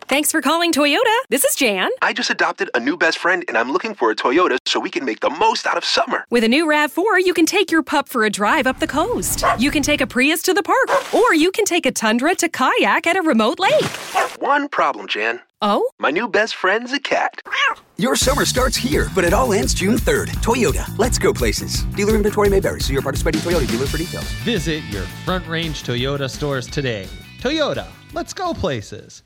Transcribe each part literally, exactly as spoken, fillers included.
Thanks for calling Toyota. This is Jan. I just adopted a new best friend, and I'm looking for a Toyota so we can make the most out of summer. With a new RAV four, you can take your pup for a drive up the coast. You can take a Prius to the park, or you can take a Tundra to kayak at a remote lake. One problem, Jan. Oh? My new best friend's a cat. Your summer starts here, but it all ends June third. Toyota, let's go places. Dealer inventory may vary. See your participating Toyota dealer for details. Visit your Front Range Toyota stores today. Toyota, let's go places.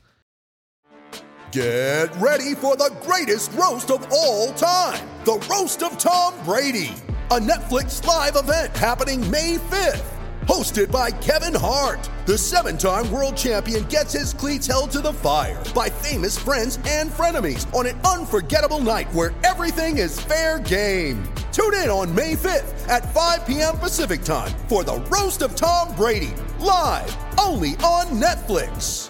Get ready for the greatest roast of all time, the Roast of Tom Brady, a Netflix live event happening May fifth. Hosted by Kevin Hart, the seven-time world champion gets his cleats held to the fire by famous friends and frenemies on an unforgettable night where everything is fair game. Tune in on May fifth at five p.m. Pacific time for the Roast of Tom Brady, live only on Netflix.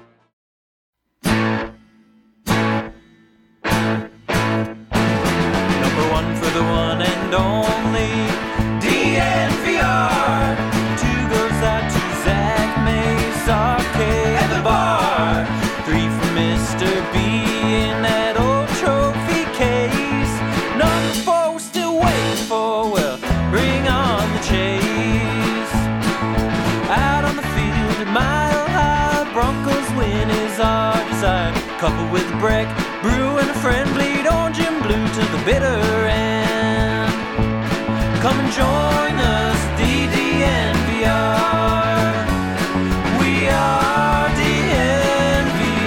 Number one for the one and only D N V R. Two goes out to Zach Mace, Arcade at the bar. Three for Mister B in that old trophy case. Number four we're still waiting for, well, bring on the chase. Out on the field at Mile High, Broncos win is our desire. Coupled with a break, brew and a friend, bleed orange and blue to the bitter end. Come and join us, D D N V R. We are D N V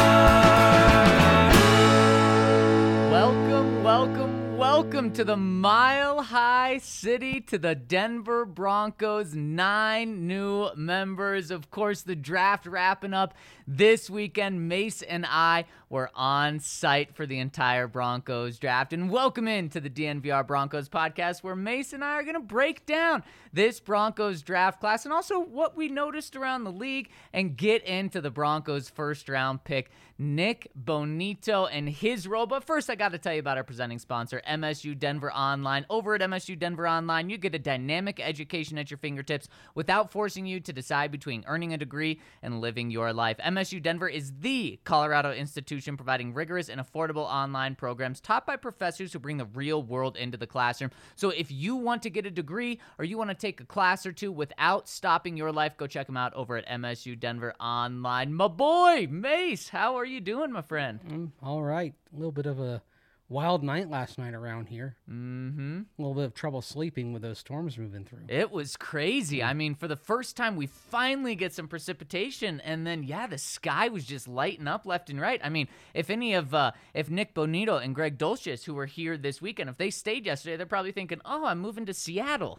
R. Welcome, welcome, welcome to the Mile High City, to the Denver Broncos. Nine new members. Of course, the draft wrapping up this weekend. Mace and I were on site for the entire Broncos draft. And welcome into the D N V R Broncos podcast, where Mace and I are going to break down this Broncos draft class and also what we noticed around the league and get into the Broncos first round pick, Nick Bonitto, and his role. But first, I got to tell you about our presenting sponsor, M S U Denver Online. Over at M S U Denver Online, you get a dynamic education at your fingertips without forcing you to decide between earning a degree and living your life. M S U Denver is the Colorado institution providing rigorous and affordable online programs taught by professors who bring the real world into the classroom. So if you want to get a degree or you want to take a class or two without stopping your life, go check them out over at M S U Denver Online. My boy, Mace, how are you doing, my friend? Mm, all right. A little bit of a wild night last night around here. Mm-hmm. A little bit of trouble sleeping with those storms moving through. It was crazy. I mean, for the first time, we finally get some precipitation, and then, yeah, the sky was just lighting up left and right. I mean, if any of, uh, if Nick Bonitto and Greg Dulcich, who were here this weekend, if they stayed yesterday, they're probably thinking, oh, I'm moving to Seattle.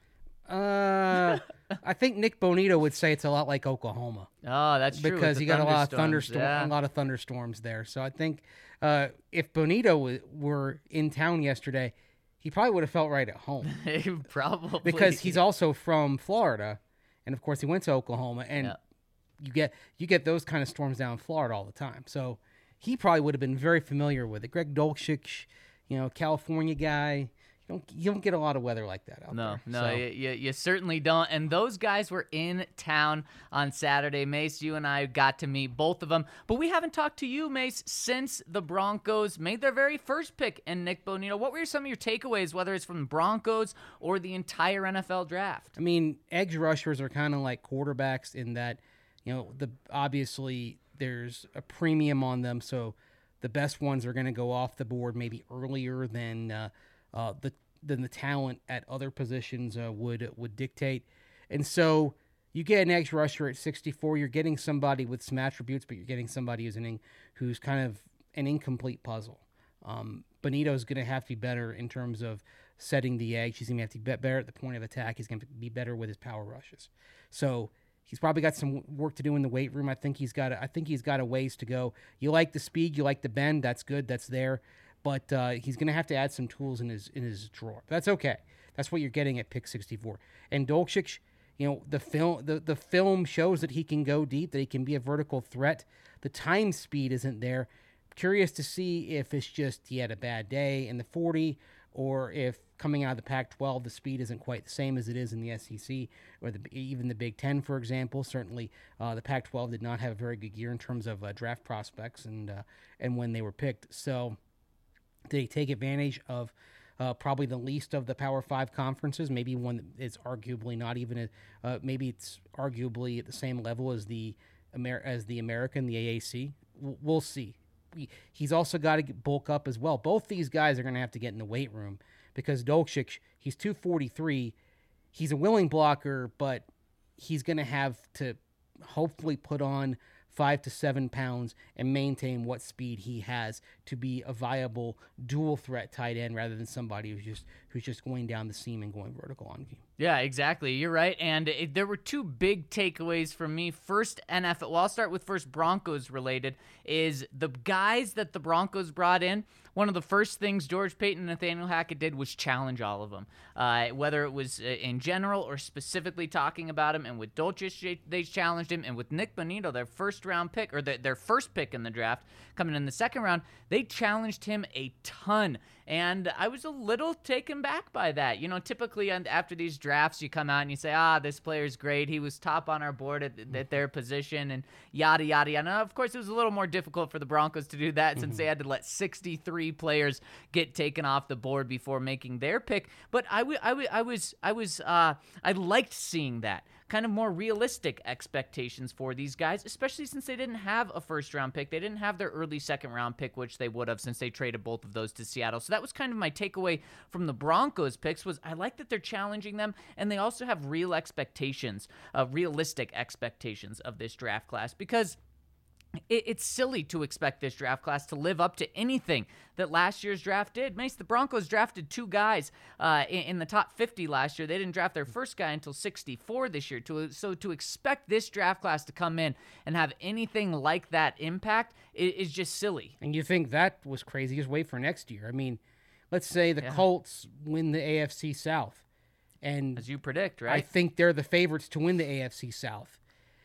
Uh, I think Nick Bonitto would say it's a lot like Oklahoma. Oh, that's true. Because you got a lot of thunderstorms, yeah. a lot of thunderstorms there. So I think uh, if Bonitto w- were in town yesterday, he probably would have felt right at home. Probably. Because he's also from Florida, and of course he went to Oklahoma, and yeah. you get you get those kind of storms down in Florida all the time. So he probably would have been very familiar with it. Greg Dulcich, you know, California guy. You don't, you don't get a lot of weather like that out no, there. No, so. you, you, you certainly don't. And those guys were in town on Saturday. Mace, you and I got to meet both of them. But we haven't talked to you, Mace, since the Broncos made their very first pick in Nick Bonitto. What were some of your takeaways, whether it's from the Broncos or the entire N F L draft? I mean, edge rushers are kind of like quarterbacks in that, you know, the obviously there's a premium on them. So the best ones are going to go off the board maybe earlier than uh, Uh, the than the talent at other positions uh, would would dictate. And so you get an edge rusher at sixty-four, you're getting somebody with some attributes, but you're getting somebody who's an, who's kind of an incomplete puzzle. Um, Bonitto's going to have to be better in terms of setting the edge. He's going to have to be better at the point of attack. He's going to be better with his power rushes. So he's probably got some work to do in the weight room. I think he's got a, I think he's got a ways to go. You like the speed, you like the bend, that's good, that's there. But uh, he's going to have to add some tools in his in his drawer. That's okay. That's what you're getting at pick sixty-four. And Dulcich, you know, the film the, the film shows that he can go deep, that he can be a vertical threat. The time speed isn't there. Curious to see if it's just he had a bad day in the forty, or if coming out of the Pac twelve, the speed isn't quite the same as it is in the S E C or the, even the Big Ten, for example. Certainly, uh, the Pac twelve did not have a very good year in terms of uh, draft prospects and uh, and when they were picked. So they take advantage of uh, probably the least of the Power Five conferences, maybe one that is arguably not even, a, uh, maybe it's arguably at the same level as the Amer- as the American, the A A C. W- we'll see. We, he's also got to bulk up as well. Both these guys are going to have to get in the weight room because Dolchich, he's two forty-three. He's a willing blocker, but he's going to have to hopefully put on five to seven pounds and maintain what speed he has to be a viable dual threat tight end rather than somebody who's just who's just going down the seam and going vertical on you. Yeah, exactly. You're right. And it, there were two big takeaways from me. First, N F L, well, I'll start with first Broncos related, is the guys that the Broncos brought in. One of the first things George Paton and Nathaniel Hackett did was challenge all of them, uh, whether it was in general or specifically talking about him. And with Dolchich, they challenged him. And with Nick Bonito, their first-round pick, or their, their first pick in the draft, coming in the second round, they challenged him a ton. And I was a little taken back by that. You know, typically after these drafts, you come out and you say, ah, this player's great. He was top on our board at, at their position and yada, yada, yada. Now, of course, it was a little more difficult for the Broncos to do that mm-hmm. since they had to let sixty-three players get taken off the board before making their pick. But I, w- I, w- I was, I was, uh, I liked seeing that. Kind of more realistic expectations for these guys, especially since they didn't have a first-round pick. They didn't have their early second-round pick, which they would have since they traded both of those to Seattle. So that was kind of my takeaway from the Broncos picks was I like that they're challenging them, and they also have real expectations, uh, realistic expectations of this draft class because it's silly to expect this draft class to live up to anything that last year's draft did. Mace, the Broncos drafted two guys uh, in, in the top fifty last year. They didn't draft their first guy until sixty-four this year. To, so to expect this draft class to come in and have anything like that impact is, is just silly. And you think that was crazy. Just wait for next year. I mean, let's say the Yeah. Colts win the A F C South. And as you predict, right? I think they're the favorites to win the A F C South.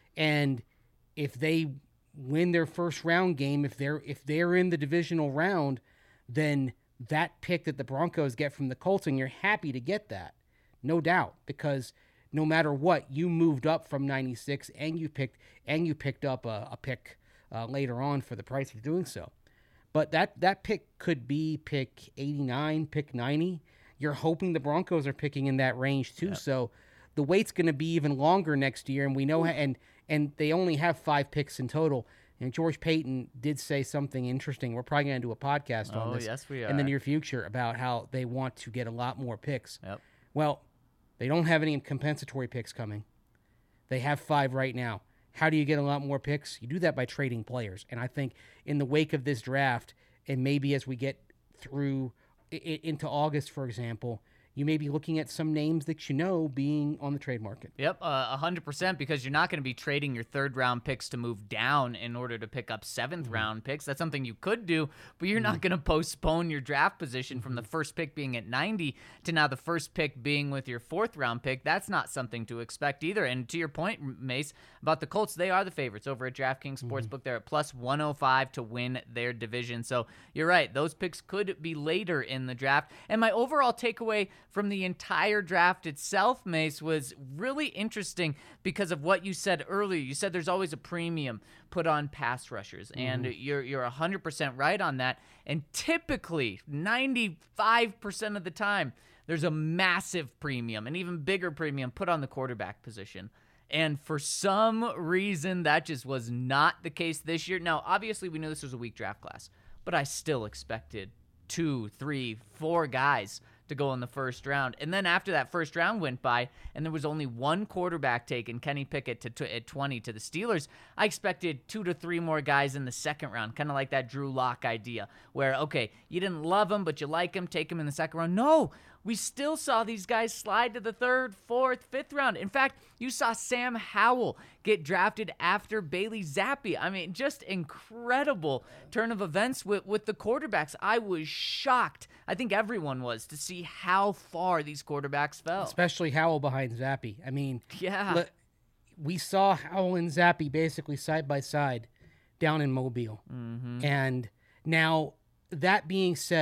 And if they win their first round game, if they're if they're in the divisional round, then that pick that the Broncos get from the Colts, and you're happy to get that, no doubt, because no matter what, you moved up from ninety-six and you picked and you picked up a, a pick uh, later on for the price of doing so. But that that pick could be pick eighty-nine, pick ninety. You're hoping the Broncos are picking in that range too. Yep. So the wait's going to be even longer next year, and we know and and they only have five picks in total. And George Paton did say something interesting. We're probably going to do a podcast on oh, this yes, we are. in the near future about how they want to get a lot more picks. Yep. Well, they don't have any compensatory picks coming. They have five right now. How do you get a lot more picks? You do that by trading players. And I think in the wake of this draft, and maybe as we get through I- into August, for example, you may be looking at some names that you know being on the trade market. Yep, uh, one hundred percent, because you're not going to be trading your third-round picks to move down in order to pick up seventh-round mm-hmm. picks. That's something you could do, but you're mm-hmm. not going to postpone your draft position mm-hmm. from the first pick being at ninety to now the first pick being with your fourth-round pick. That's not something to expect either. And to your point, Mace, about the Colts, they are the favorites over at DraftKings Sportsbook. Mm-hmm. They're at plus one oh five to win their division. So you're right, those picks could be later in the draft. And my overall takeaway from the entire draft itself, Mace, was really interesting because of what you said earlier. You said there's always a premium put on pass rushers, and mm-hmm. you're you're one hundred percent right on that. And typically, ninety-five percent of the time, there's a massive premium, an even bigger premium put on the quarterback position. And for some reason, that just was not the case this year. Now, obviously, we knew this was a weak draft class, but I still expected two, three, four guys to go in the first round. And then after that first round went by and there was only one quarterback taken, Kenny Pickett to, to, at twenty to the Steelers, I expected two to three more guys in the second round, kind of like that Drew Lock idea where, okay, you didn't love him, but you like him, take him in the second round. No, we still saw these guys slide to the third, fourth, fifth round. In fact, you saw Sam Howell get drafted after Bailey Zappi. I mean, just incredible turn of events with, with the quarterbacks. I was shocked. I think everyone was to see how far these quarterbacks fell. Especially Howell behind Zappi. I mean, yeah, look, we saw Howell and Zappi basically side by side down in Mobile. Mm-hmm. And now, that being said,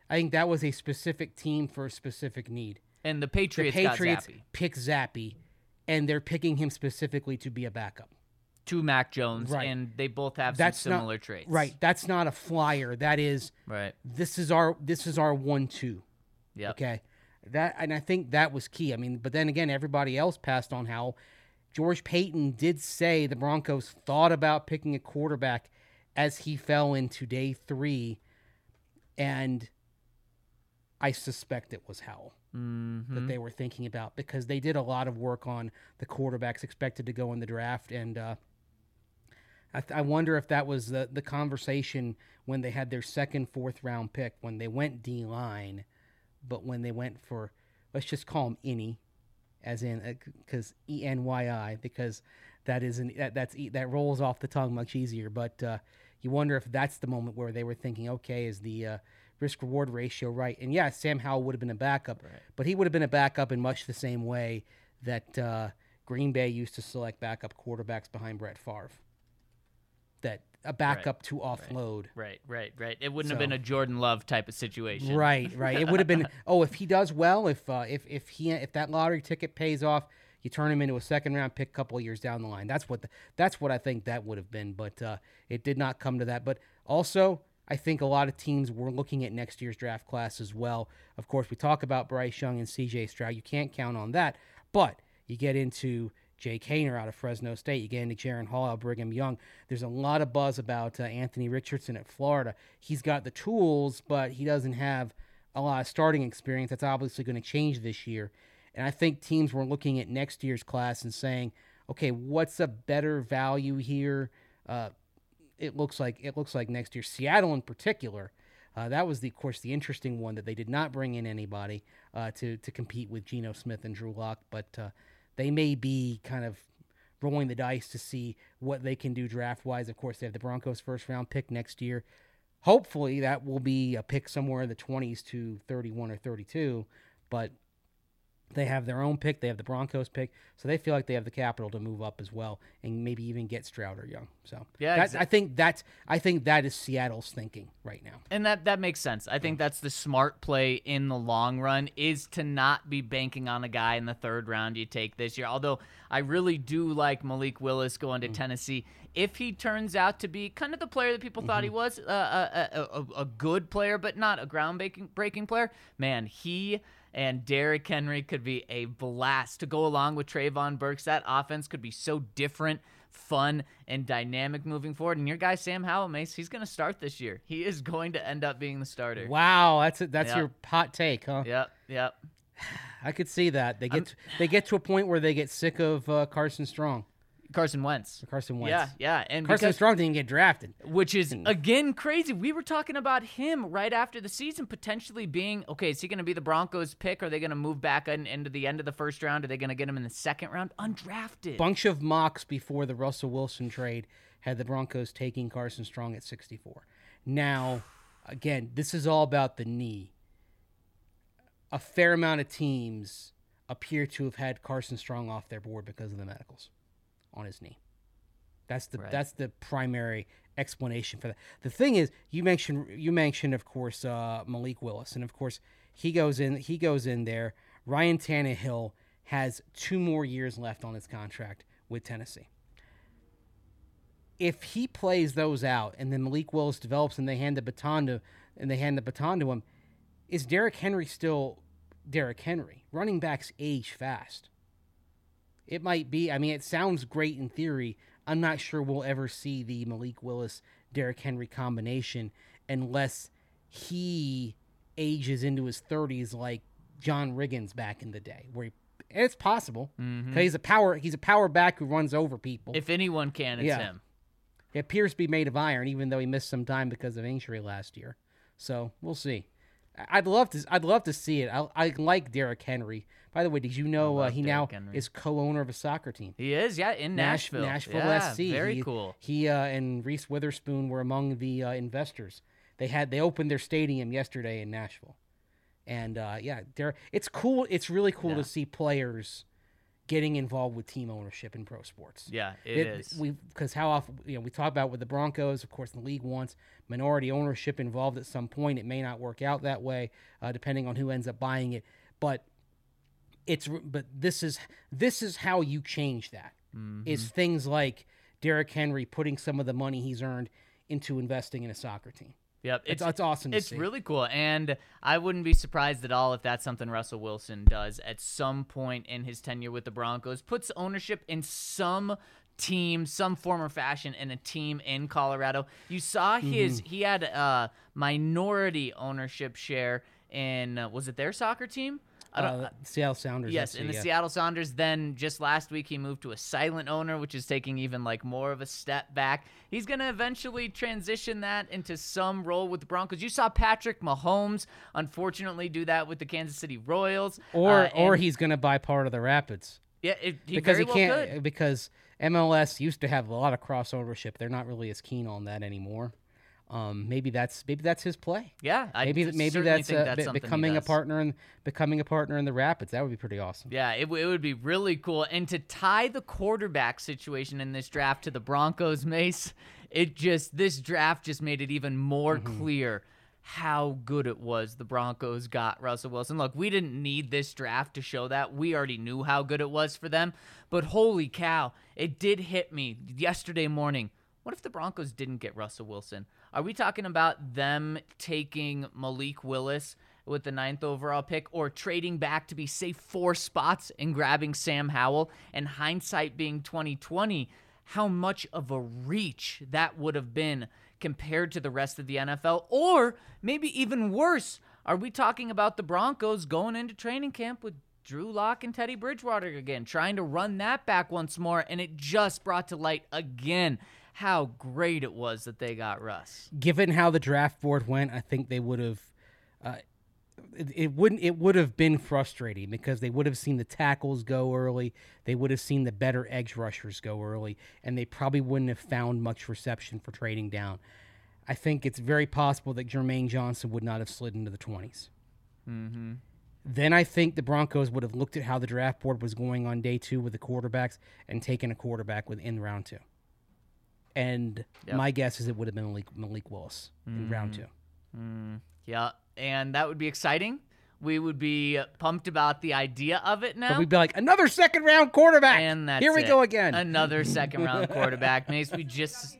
I think that was a specific team for a specific need. And the Patriots, the Patriots got Zappe. pick Zappe, and they're picking him specifically to be a backup. To Mac Jones, Right. and they both have That's some similar not, traits. Right. That's not a flyer. That is Right. this is our this is our one two. Yep. Okay. That and I think that was key. I mean, but then again, everybody else passed on Howell. George Payton did say the Broncos thought about picking a quarterback as he fell into day three, and I suspect it was Howell Mm-hmm. that they were thinking about because they did a lot of work on the quarterbacks expected to go in the draft, and uh, I, th- I wonder if that was the, the conversation when they had their second, fourth round pick, when they went D-line, but when they went for, let's just call him Inny, as in, because uh, E N Y I, because that is an, that, that's, that rolls off the tongue much easier, but uh, you wonder if that's the moment where they were thinking, okay, is the uh, risk-reward ratio right? And yeah, Sam Howell would have been a backup, Right. but he would have been a backup in much the same way that uh, Green Bay used to select backup quarterbacks behind Brett Favre. That a backup Right. to offload. Right, right, right. It wouldn't have So- been a Jordan Love type of situation. Right, right. It would have been. Oh, if he does well, if uh, if if he if that lottery ticket pays off, you turn him into a second round pick a couple of years down the line. That's what the, that's what I think that would have been. But uh, it did not come to that. But also, I think a lot of teams were looking at next year's draft class as well. Of course, we talk about Bryce Young and C J Stroud. You can't count on that. But you get into Jake Haener out of Fresno State. You get into Jaron Hall out of Brigham Young. There's a lot of buzz about uh, Anthony Richardson at Florida. He's got the tools, but he doesn't have a lot of starting experience. That's obviously going to change this year. And I think teams were looking at next year's class and saying, okay, what's a better value here? Uh, it looks like it looks like next year. Seattle in particular, uh, that was, the, of course, the interesting one that they did not bring in anybody uh, to, to compete with Geno Smith and Drew Lock, but uh, they may be kind of rolling the dice to see what they can do draft-wise. Of course, they have the Broncos' first-round pick next year. Hopefully, that will be a pick somewhere in the twenties to thirty-one or thirty-two, but they have their own pick. They have the Broncos pick, so they feel like they have the capital to move up as well, and maybe even get Stroud or Young. So Yeah, that's, exa- I think that's I think that is Seattle's thinking right now. And that, that makes sense. I think that's the smart play in the long run, is to not be banking on a guy in the third round you take this year. Although I really do like Malik Willis going to Mm-hmm. Tennessee. If he turns out to be kind of the player that people thought he was, uh, a, a, a, a good player, but not a ground-breaking breaking player, man, he and Derrick Henry could be a blast to go along with Trayvon Burks. That offense could be so different, fun, and dynamic moving forward. And your guy, Sam Howell, Mace, he's going to start this year. He is going to end up being the starter. Wow, that's it. That's Yep. your hot take, huh? Yep, yep. I could see that. They get to, they get to a point where they get sick of uh, Carson Strong. Carson Wentz. Carson Wentz. Yeah, yeah. And Carson because, Strong didn't get drafted. which is, again, crazy. We were talking about him right after the season potentially being, okay, is he going to be the Broncos pick? Are they going to move back in, into the end of the first round? Are they going to get him in the second round? Undrafted. Bunch of mocks before the Russell Wilson trade had the Broncos taking Carson Strong at sixty-four. Now, again, this is all about the knee. A fair amount of teams appear to have had Carson Strong off their board because of the medicals on his knee. That's the Right. that's the primary explanation for that. The thing is, you mentioned you mentioned of course uh, Malik Willis, and of course he goes in he goes in there. Ryan Tannehill has two more years left on his contract with Tennessee. If he plays those out, and then Malik Willis develops, and they hand the baton to and they hand the baton to him, is Derrick Henry still Derrick Henry? Running backs age fast. It might be. I mean, it sounds great in theory. I'm not sure we'll ever see the Malik Willis Derrick Henry combination unless he ages into his thirties like John Riggins back in the day, where he, and it's possible because he's a power he's a power back who runs over people. If anyone can, it's Yeah. him. He appears to be made of iron, even though he missed some time because of injury last year. So we'll see. I'd love to. I'd love to see it. I, I like Derrick Henry. By the way, did you know uh, love he now Derrick Henry. is co-owner of a soccer team? He is, yeah, in Nash- Nashville. Nashville yeah, S C. Very he, cool. He uh, and Reese Witherspoon were among the uh, investors. They had they opened their stadium yesterday in Nashville, and uh, yeah, there. It's cool. It's really cool Yeah. to see players getting involved with team ownership in pro sports. Yeah, it, it is. We because how often you know we talk about with the Broncos, of course, the league wants minority ownership involved at some point. It may not work out that way, uh, depending on who ends up buying it. But it's but this is this is how you change that. Mm-hmm. Is things like Derrick Henry putting some of the money he's earned into investing in a soccer team. Yep, it's, it's, it's awesome to it's see. It's really cool, and I wouldn't be surprised at all if that's something Russell Wilson does at some point in his tenure with the Broncos. Puts ownership in some team, some form or fashion, in a team in Colorado. You saw his, mm-hmm. he had a minority ownership share in, uh, was it their soccer team? I don't, uh, Seattle Sounders. Yes, in the yeah. Seattle Sounders. Then just last week he moved to a silent owner, which is taking even like more of a step back. He's going to eventually transition that into some role with the Broncos. You saw Patrick Mahomes, unfortunately, do that with the Kansas City Royals. Or uh, or he's going to buy part of the Rapids. Yeah, it, he because very he can't, well could. Because M L S used to have a lot of cross ownership. They're not really as keen on that anymore. Um, maybe that's maybe that's his play. Yeah, I maybe maybe that's, uh, that's be, becoming a partner in becoming a partner in the Rapids. That would be pretty awesome. Yeah, it, it would be really cool. And to tie the quarterback situation in this draft to the Broncos, Mace, it just this draft just made it even more mm-hmm. clear how good it was the Broncos got Russell Wilson. Look, we didn't need this draft to show that. We already knew how good it was for them. But holy cow, it did hit me yesterday morning. What if the Broncos didn't get Russell Wilson? Are we talking about them taking Malik Willis with the ninth overall pick or trading back to be safe four spots and grabbing Sam Howell? And hindsight being twenty twenty, how much of a reach that would have been compared to the rest of the N F L? Or maybe even worse, are we talking about the Broncos going into training camp with Drew Lock and Teddy Bridgewater again, trying to run that back once more, and it just brought to light again how great it was that they got Russ. Given how the draft board went, I think they would have uh, it, it wouldn't it would have been frustrating because they would have seen the tackles go early, they would have seen the better edge rushers go early, and they probably wouldn't have found much reception for trading down. I think it's very possible that Jermaine Johnson would not have slid into the twenties. Mm-hmm. Then I think the Broncos would have looked at how the draft board was going on day two with the quarterbacks and taken a quarterback within round two. And yep. my guess is it would have been Malik, Malik Willis in mm. round two. Mm. Yeah, and that would be exciting. We would be pumped about the idea of it now. But we'd be like, another second-round quarterback. And that's Here we it. go again. Another second-round quarterback. Mace, we just...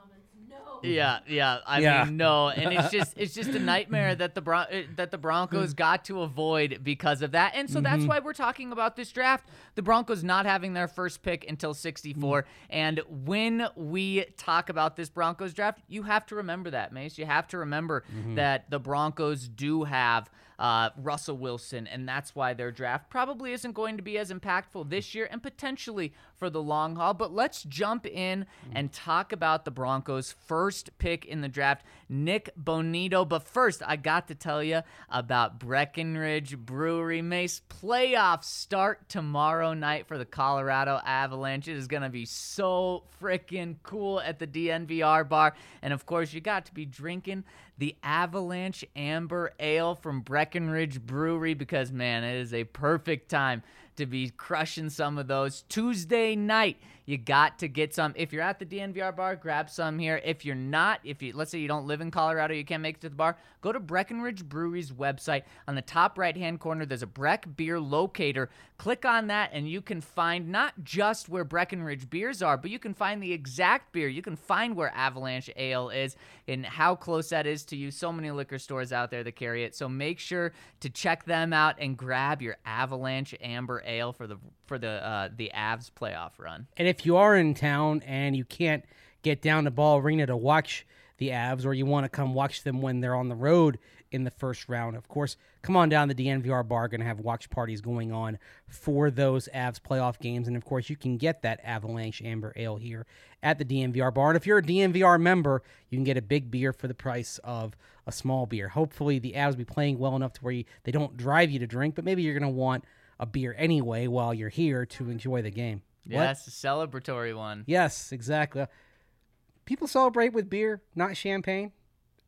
Yeah, yeah. I yeah. mean, no, and it's just it's just a nightmare that the Bron- that the Broncos got to avoid because of that, and so mm-hmm. that's why we're talking about this draft. The Broncos not having their first pick until sixty-four, mm-hmm. and when we talk about this Broncos draft, you have to remember that, Mace. You have to remember mm-hmm. that the Broncos do have uh, Russell Wilson, and that's why their draft probably isn't going to be as impactful this year, and potentially for the long haul. But let's jump in mm-hmm. and talk about the Broncos' first pick in the draft, Nick Bonito. But first, I got to tell you about Breckenridge Brewery. Mace, playoffs start tomorrow night for the Colorado Avalanche. It is going to be so freaking cool at the D N V R bar. And of course, you got to be drinking the Avalanche Amber Ale from Breckenridge Brewery because, man, it is a perfect time to be crushing some of those. Tuesday night, you got to get some. If you're at the D N V R bar, grab some here. If you're not, if you let's say you don't live in Colorado, you can't make it to the bar, go to Breckenridge Brewery's website. On the top right-hand corner, there's a Breck Beer Locator. Click on that, and you can find not just where Breckenridge beers are, but you can find the exact beer. You can find where Avalanche Ale is and how close that is to you. So many liquor stores out there that carry it. So make sure to check them out and grab your Avalanche Amber Ale for the for the uh, the Avs playoff run. And if you are in town and you can't get down to Ball Arena to watch the Avs, or you want to come watch them when they're on the road in the first round, of course, come on down to the D N V R bar. Going to have watch parties going on for those Avs playoff games. And, of course, you can get that Avalanche Amber Ale here at the D N V R bar. And if you're a D N V R member, you can get a big beer for the price of a small beer. Hopefully the Avs will be playing well enough to where you, they don't drive you to drink, but maybe you're going to want a beer anyway while you're here to enjoy the game. Yes, a celebratory one. Yes, exactly. People celebrate with beer, not champagne.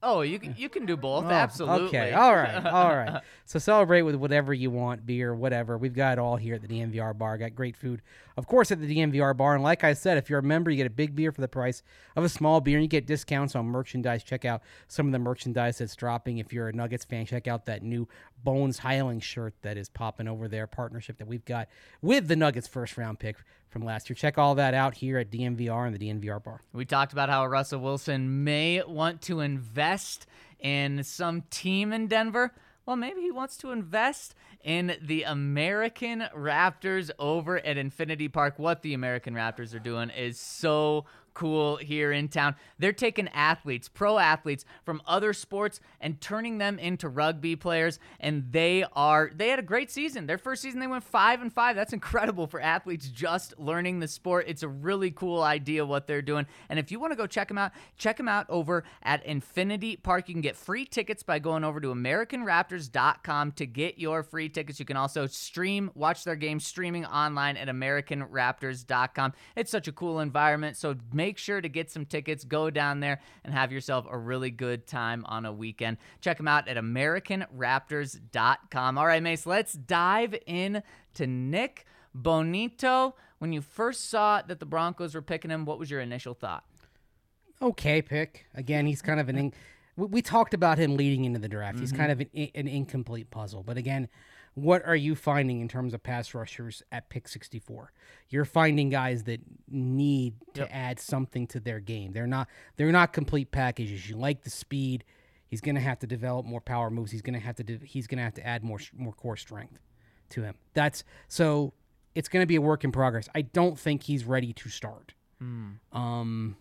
Oh, you can, you can do both. Absolutely. Okay. All right. All right. So celebrate with whatever you want, beer, whatever. We've got it all here at the D M V R bar. Got great food, of course, at the D M V R bar. And like I said, if you're a member, you get a big beer for the price of a small beer. And you get discounts on merchandise. Check out some of the merchandise that's dropping. If you're a Nuggets fan, check out that new Bones Highland shirt that is popping over there. Partnership that we've got with the Nuggets first round pick from last year. Check all that out here at D M V R and the D M V R bar. We talked about how Russell Wilson may want to invest in some team in Denver. Well, maybe he wants to invest in the American Raptors over at Infinity Park. What the American Raptors are doing is so cool here in town. They're taking athletes, pro athletes from other sports and turning them into rugby players, and they are they had a great season. Their first season they went five and five. That's incredible for athletes just learning the sport. It's a really cool idea what they're doing. And if you want to go check them out, check them out over at Infinity Park. You can get free tickets by going over to American Raptors dot com to get your free tickets. You can also stream, watch their games streaming online at American Raptors dot com. It's such a cool environment, so make sure to get some tickets, go down there, and have yourself a really good time on a weekend. Check them out at American Raptors dot com. All right, Mace, let's dive in to Nick Bonito. When you first saw that the Broncos were picking him, what was your initial thought? Okay pick. Again, he's kind of an... In- we, we talked about him leading into the draft. Mm-hmm. He's kind of an, an incomplete puzzle. But again, what are you finding in terms of pass rushers at pick sixty-four? You're finding guys that need to yep. add something to their game. They're not they're not complete packages. You like the speed. He's going to have to develop more power moves. He's going to have to do, he's going to have to add more more core strength to him. That's so it's going to be a work in progress. I don't think he's ready to start. Mm. Um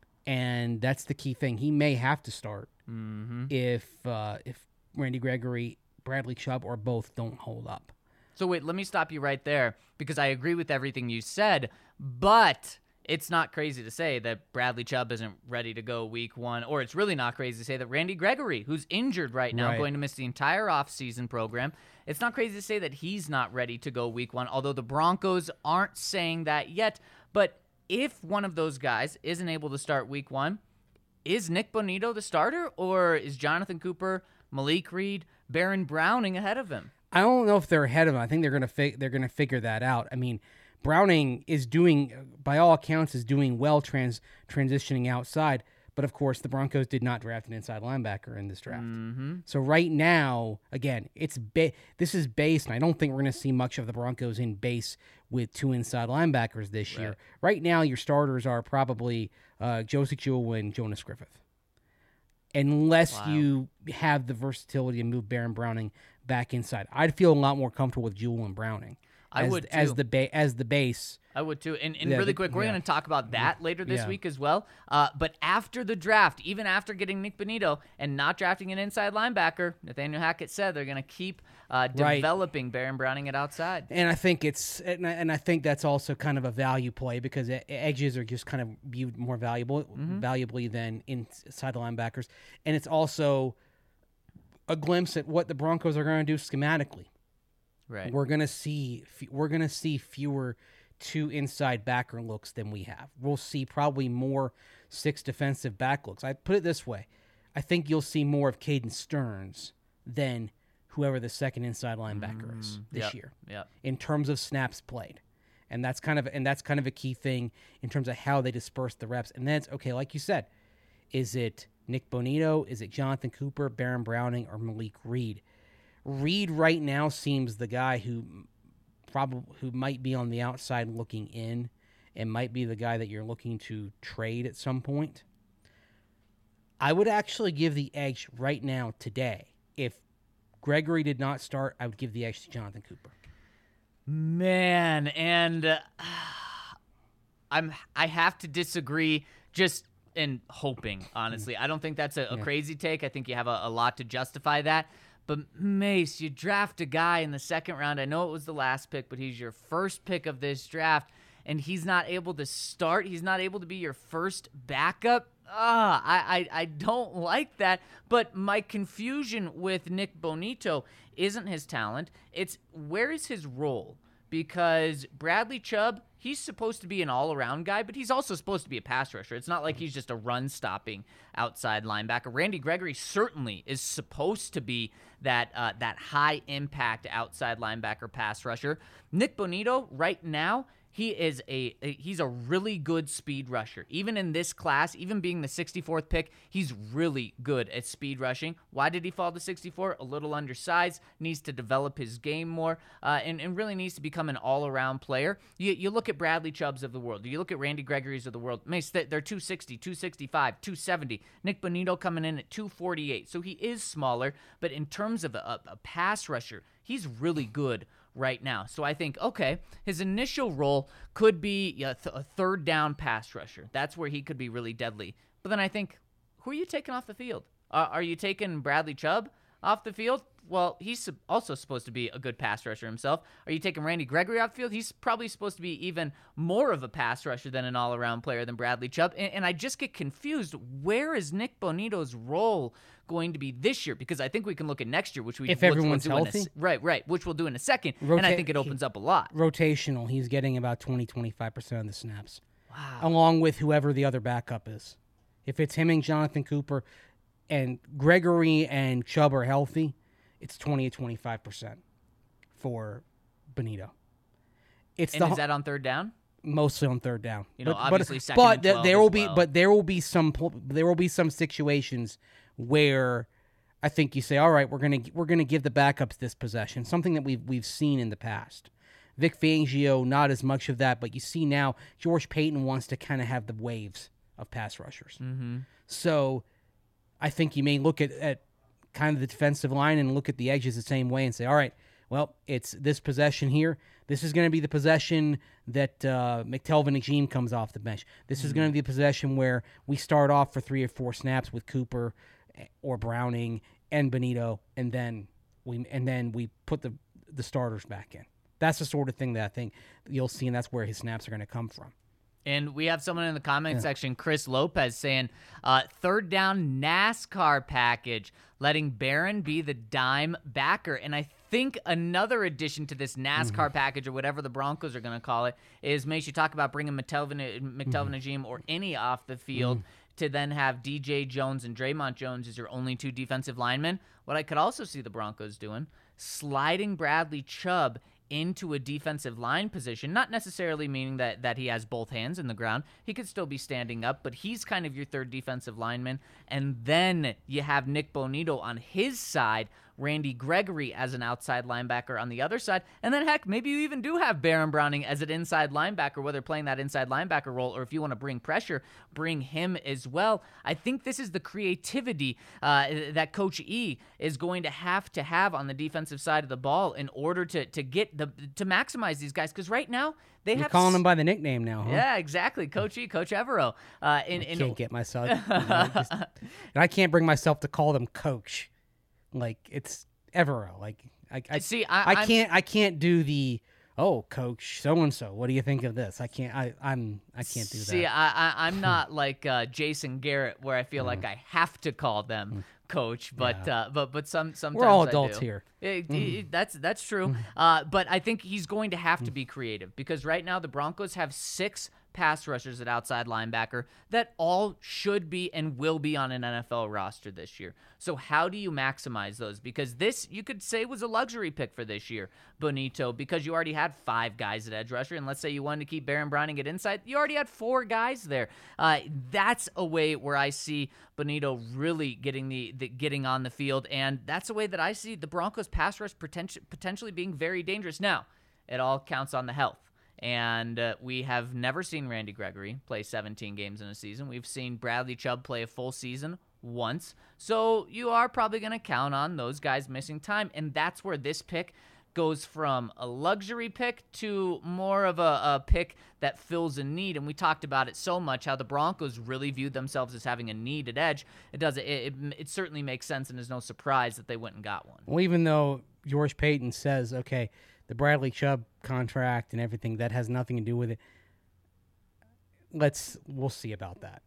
and that's the key thing. He may have to start mm-hmm. if uh, if Randy Gregory, Bradley Chubb, or both don't hold up. So wait, let me stop you right there because I agree with everything you said, but it's not crazy to say that Bradley Chubb isn't ready to go week one, or it's really not crazy to say that Randy Gregory, who's injured right now, right. going to miss the entire offseason program, it's not crazy to say that he's not ready to go week one, although the Broncos aren't saying that yet. But if one of those guys isn't able to start week one, is Nick Bonito the starter, or is Jonathan Cooper, Malik Reed, Baron Browning ahead of him? I don't know if they're ahead of him. I think they're gonna fi- they're gonna figure that out. I mean, Browning is doing, by all accounts, is doing well trans transitioning outside. But of course, the Broncos did not draft an inside linebacker in this draft. Mm-hmm. So right now, again, it's ba- this is base, and I don't think we're going to see much of the Broncos in base with two inside linebackers this right. year. Right now, your starters are probably uh, Joseph Jewell and Jonas Griffith. Unless wow. you have the versatility to move Baron Browning back inside. I'd feel a lot more comfortable with Jewell and Browning. I as, would too. as the ba- as the base. I would too. And, and yeah, really quick, we're yeah. going to talk about that yeah. later this yeah. week as well. Uh, but after the draft, even after getting Nick Bonito and not drafting an inside linebacker, Nathaniel Hackett said they're going to keep uh, developing right. Baron Browning at outside. And I think it's and I, and I think that's also kind of a value play because edges are just kind of viewed more valuable, mm-hmm. valuably than inside linebackers. And it's also a glimpse at what the Broncos are going to do schematically. Right. We're gonna see we're gonna see fewer two inside backer looks than we have. We'll see probably more six defensive back looks. I put it this way: I think you'll see more of Caden Stearns than whoever the second inside linebacker is mm, this yep, year. Yep. In terms of snaps played, and that's kind of and that's kind of a key thing in terms of how they disperse the reps. And then it's okay, like you said, is it Nick Bonito? Is it Jonathan Cooper, Baron Browning, or Malik Reed? Reed right now seems the guy who probably who might be on the outside looking in and might be the guy that you're looking to trade at some point. I would actually give the edge right now today. If Gregory did not start, I would give the edge to Jonathan Cooper. Man, and uh, I'm I have to disagree just in hoping, honestly. I don't think that's a, a yeah. crazy take. I think you have a, a lot to justify that. But, Mace, you draft a guy in the second round. I know it was the last pick, but he's your first pick of this draft, and he's not able to start. He's not able to be your first backup. Ah, I, I, I don't like that. But my confusion with Nick Bonito isn't his talent. It's where is his role? Because Bradley Chubb, he's supposed to be an all-around guy, but he's also supposed to be a pass rusher. It's not like he's just a run-stopping outside linebacker. Randy Gregory certainly is supposed to be that uh, that high-impact outside linebacker pass rusher. Nick Bonitto, right now, he is a he's a really good speed rusher. Even in this class, even being the sixty-fourth pick, he's really good at speed rushing. Why did he fall to sixty-four? A little undersized, needs to develop his game more, uh, and, and really needs to become an all-around player. You, you look at Bradley Chubbs of the world. You look at Randy Gregory's of the world. They're two sixty, two sixty-five, two seventy. Nick Bonitto coming in at two forty-eight. So he is smaller, but in terms of a, a pass rusher, he's really good right now. So I think, okay, his initial role could be a, th- a third down pass rusher. That's where he could be really deadly. But then I think, who are you taking off the field? Uh, are you taking Bradley Chubb off the field? Well, he's also supposed to be a good pass rusher himself. Are you taking Randy Gregory off the field? He's probably supposed to be even more of a pass rusher than an all-around player than Bradley Chubb. And, and I just get confused. Where is Nick Bonitto's role going to be this year? Because I think we can look at next year, which we if which everyone's we'll do healthy, in a, right, right, which we'll do in a second. Rota- and I think it opens up a lot. Rotational, he's getting about twenty, twenty-five percent of the snaps, Wow. along with whoever the other backup is. If it's him and Jonathan Cooper, and Gregory and Chubb are healthy, it's twenty to twenty-five percent for Bonitto. It's And the, is that on third down? mostly on third down. You know, but, obviously but, second but and th- twelve there will as be, well. but there will be some, pl- there will be some situations where I think you say, all right, we're gonna we're gonna give the backups this possession, something that we've we've seen in the past. Vic Fangio, not as much of that, but you see now George Payton wants to kind of have the waves of pass rushers. Mm-hmm. So I think you may look at, at kind of the defensive line and look at the edges the same way and say, all right, well, it's this possession here. This is going to be the possession that uh, McTelvin Najim comes off the bench. This mm-hmm. is going to be a possession where we start off for three or four snaps with Cooper or Browning and Bonitto, and then we and then we put the the starters back in. That's the sort of thing that I think you'll see, and that's where his snaps are going to come from. And we have someone in the comment Yeah. section, Chris Lopez, saying, uh, third down NASCAR package, letting Barron be the dime backer. And I think another addition to this NASCAR Mm-hmm. package, or whatever the Broncos are going to call it, is makes you talk about bringing McTelvin, McTelvin Najim or any off the field Mm-hmm. to then have D J Jones and Draymond Jones as your only two defensive linemen. What I could also see the Broncos doing, sliding Bradley Chubb into a defensive line position, not necessarily meaning that, that he has both hands in the ground. He could still be standing up, but he's kind of your third defensive lineman. And then you have Nick Bonitto on his side, Randy Gregory as an outside linebacker on the other side. And then, heck, maybe you even do have Baron Browning as an inside linebacker, whether playing that inside linebacker role or if you want to bring pressure, bring him as well. I think this is the creativity uh, that Coach E is going to have to have on the defensive side of the ball in order to to get the to maximize these guys. Because right now, they You're have calling him by the nickname now, huh? Yeah, exactly. Coach E, Coach Evero. Uh, in, I in, can't get myself. you know, just- and I can't bring myself to call them Coach. Like it's Evero. Like I, I See, I- I I'm- can't. I can't do the oh, Coach so and so. What do you think of this? I can't. I, I'm. I can't do that. See, I, I, I'm not like uh, Jason Garrett, where I feel like I have to call them Coach, but Yeah. uh, but but some sometimes We're all I adults do. here. It- it- that's that's true. Uh, but I think he's going to have to be creative because right now the Broncos have six pass rushers at outside linebacker that all should be and will be on an N F L roster this year. So how do you maximize those? Because this, you could say, was a luxury pick for this year, Bonitto, because you already had five guys at edge rusher, and let's say you wanted to keep Baron Browning at inside, you already had four guys there. Uh, that's a way where I see Bonitto really getting the, the getting on the field, and that's a way that I see the Broncos pass rush potentially potentially being very dangerous. Now, it all counts on the health. And uh, we have never seen Randy Gregory play seventeen games in a season. We've seen Bradley Chubb play a full season once. So you are probably going to count on those guys missing time. And that's where this pick goes from a luxury pick to more of a, a pick that fills a need. And we talked about it so much, how the Broncos really viewed themselves as having a need at edge. It does it, it, it certainly makes sense and is no surprise that they went and got one. Well, even though George Payton says, okay, the Bradley Chubb contract and everything, that has nothing to do with it. Let's, we'll see about that.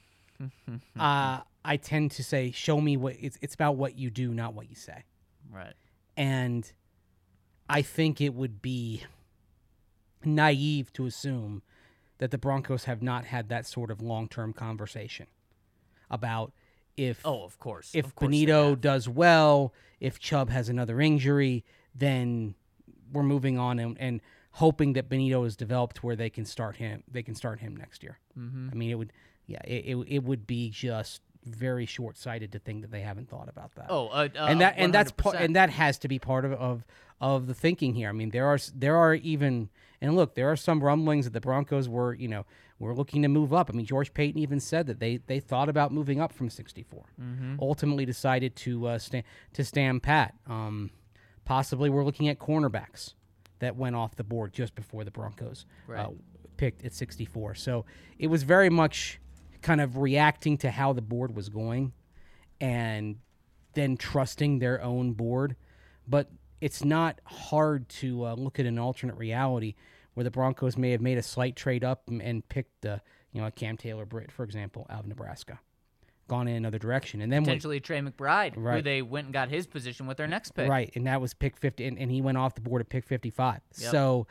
uh, I tend to say, show me what, it's, it's about what you do, not what you say. Right. And I think it would be, naive to assume that the Broncos have not had that sort of long-term conversation about if Oh, of course. if Of course they Benito have. does well, if Chubb has another injury, then we're moving on and, and hoping that Benito is developed where they can start him. They can start him next year. Mm-hmm. I mean, it would, yeah, it, it it would be just very short-sighted to think that they haven't thought about that. Oh, uh, uh, and that and that's part, one hundred percent. and that has to be part of, of of the thinking here. I mean, there are there are even and look, there are some rumblings that the Broncos were, you know, were looking to move up. I mean, George Payton even said that they they thought about moving up from sixty-four. Mm-hmm. Ultimately, decided to uh, stand to stand pat. Um, possibly, we're looking at cornerbacks that went off the board just before the Broncos Right. uh, picked at sixty-four. So it was very much kind of reacting to how the board was going and then trusting their own board. But it's not hard to uh, look at an alternate reality where the Broncos may have made a slight trade up and, and picked, uh, you know, a Cam Taylor-Britt, for example, out of Nebraska, gone in another direction. And then when- Potentially Trey McBride, who Right. they went and got his position with their next pick. Right, and that was pick fifty, and, and he went off the board at pick fifty-five. Yep. So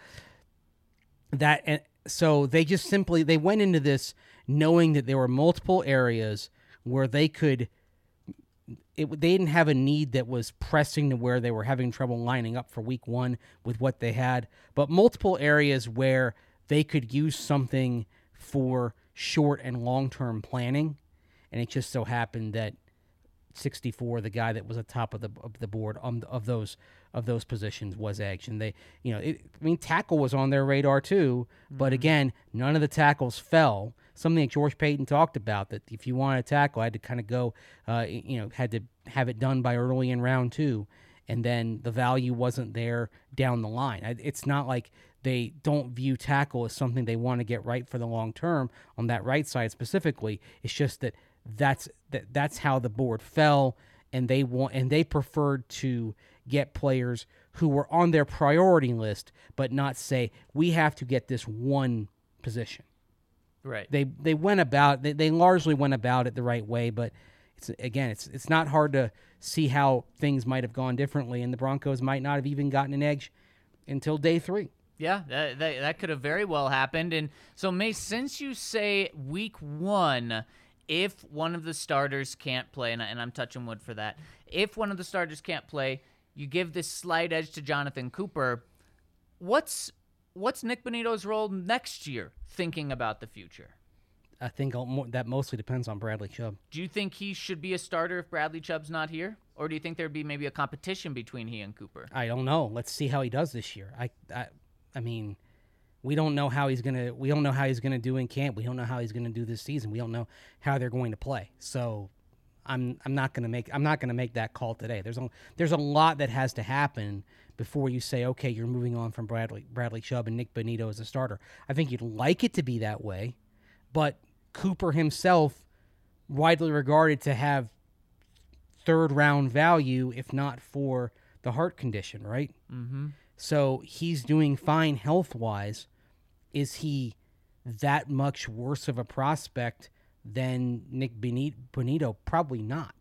that, and so they just simply they went into this knowing that there were multiple areas where they could. It, they didn't have a need that was pressing to where they were having trouble lining up for week one with what they had, but multiple areas where they could use something for short and long-term planning. And it just so happened that sixty-four, the guy that was at top of the of the board um, of those of those positions was edged, and they, you know, it, I mean, tackle was on their radar too, but again, none of the tackles fell. Something that George Payton talked about, that if you wanted to tackle, I had to kind of go, uh, you know, had to have it done by early in round two, and then the value wasn't there down the line. I- It's not like they don't view tackle as something they want to get right for the long term on that right side specifically. It's just that that's that that's how the board fell, and they want and they preferred to get players who were on their priority list, but not say we have to get this one position. Right. They they went about they, they largely went about it the right way, but it's again it's it's not hard to see how things might have gone differently, and the Broncos might not have even gotten an edge until day three. Yeah, that, that, that could have very well happened. And so, Mace, since you say week one, if one of the starters can't play, and, I, and I'm touching wood for that, if one of the starters can't play, you give this slight edge to Jonathan Cooper. What's what's Nick Benito's role next year, thinking about the future? I think I'll mo- that mostly depends on Bradley Chubb. Do you think he should be a starter if Bradley Chubb's not here? Or do you think there'd be maybe a competition between he and Cooper? I don't know. Let's see how he does this year. I I, I mean, we don't know how he's gonna. We don't know how he's gonna do in camp. We don't know how he's gonna do this season. We don't know how they're going to play. So, I'm I'm not gonna make I'm not gonna make that call today. There's a there's a lot that has to happen before you say, okay, you're moving on from Bradley Bradley Chubb and Nick Benito as a starter. I think you'd like it to be that way, but Cooper himself, widely regarded to have third round value, if not for the heart condition, right? Mm-hmm. So he's doing fine health wise. Is he that much worse of a prospect than Nick Benito? Probably not.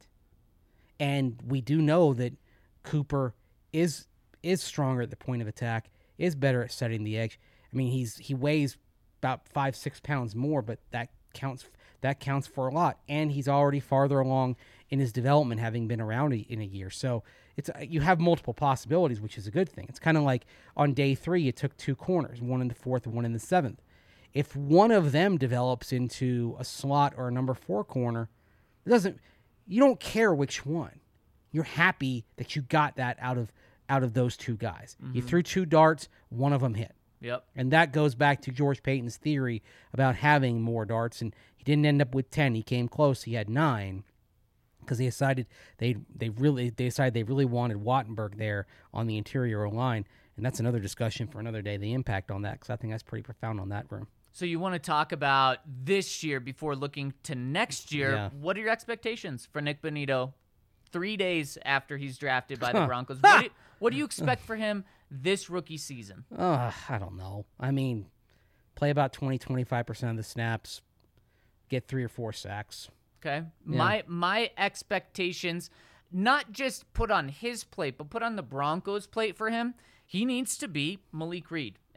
And we do know that Cooper is is stronger at the point of attack, is better at setting the edge. I mean, he's he weighs about five, six pounds more, but that counts that counts for a lot. And he's already farther along in his development, having been around in a year. So it's you have multiple possibilities, which is a good thing. It's kind of like on day three, you took two corners, one in the fourth and one in the seventh. If one of them develops into a slot or a number four corner, it doesn't. You don't care which one. You're happy that you got that out of out of those two guys. Mm-hmm. You threw two darts, one of them hit. Yep. And that goes back to George Payton's theory about having more darts, and he didn't end up with ten. He came close. He had nine because they decided they they really they decided they really wanted Wattenberg there on the interior line, and that's another discussion for another day. The impact on that, because I think that's pretty profound on that room. So you want to talk about this year before looking to next year. Yeah. What are your expectations for Nick Benito three days after he's drafted by the Broncos? What do, you, what do you expect for him this rookie season? Uh, I don't know. I mean, play about twenty, twenty-five percent of the snaps, get three or four sacks. Okay. Yeah. My my expectations, not just put on his plate, but put on the Broncos' plate for him. He needs to be Malik Reed.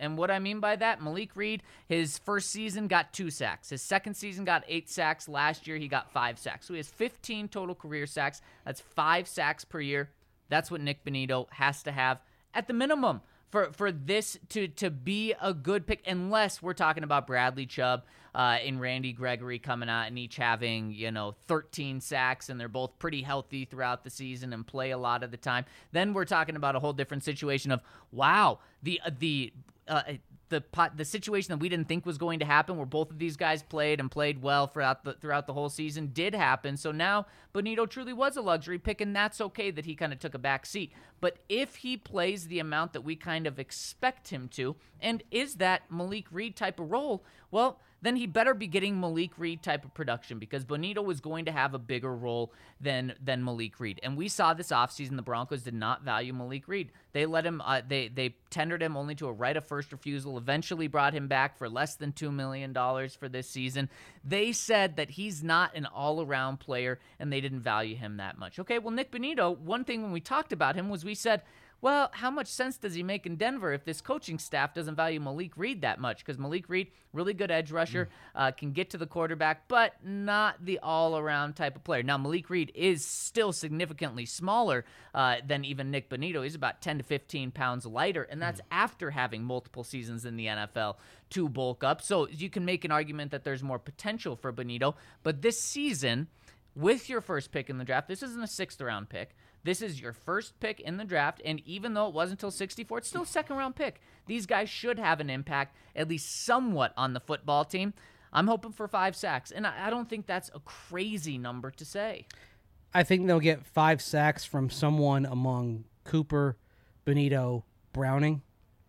And what I mean by that, Malik Reed, his first season got two sacks. His second season got eight sacks. Last year, he got five sacks. So he has fifteen total career sacks. That's five sacks per year. That's what Nick Bonitto has to have at the minimum for, for this to, to be a good pick, unless we're talking about Bradley Chubb uh, and Randy Gregory coming out and each having, you know, thirteen sacks, and they're both pretty healthy throughout the season and play a lot of the time. Then we're talking about a whole different situation of, wow, the, the, uh, the pot, the situation that we didn't think was going to happen, where both of these guys played and played well throughout the throughout the whole season, did happen. So now Bonitto truly was a luxury pick, and that's okay that he kind of took a back seat. But if he plays the amount that we kind of expect him to, and is that Malik Reed type of role, well, then he better be getting Malik Reed type of production, because Bonitto is going to have a bigger role than than Malik Reed. And we saw this offseason the Broncos did not value Malik Reed. They let him, uh, they they tendered him only to a right of first refusal, eventually brought him back for less than two million dollars for this season. They said that he's not an all-around player, and they didn't value him that much. Okay, well, Nick Bonitto, one thing when we talked about him was we said, well, how much sense does he make in Denver if this coaching staff doesn't value Malik Reed that much? Because Malik Reed, really good edge rusher, uh, can get to the quarterback, but not the all-around type of player. Now, Malik Reed is still significantly smaller uh, than even Nick Bonitto. He's about ten to fifteen pounds lighter, and that's mm. after having multiple seasons in the N F L to bulk up. So you can make an argument that there's more potential for Bonitto, but this season, with your first pick in the draft, this isn't a sixth-round pick. This is your first pick in the draft, and even though it wasn't until sixty-four, it's still a second-round pick. These guys should have an impact, at least somewhat, on the football team. I'm hoping for five sacks, and I don't think that's a crazy number to say. I think they'll get five sacks from someone among Cooper, Bonitto, Browning.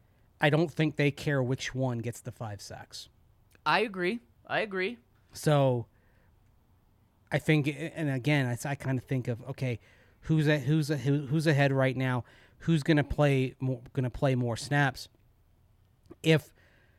I don't think they care which one gets the five sacks. I agree. I agree. So I think, and again, I, I kind of think of, okay, Who's a, who's a, who, who's ahead right now? Who's gonna play more, gonna play more snaps? If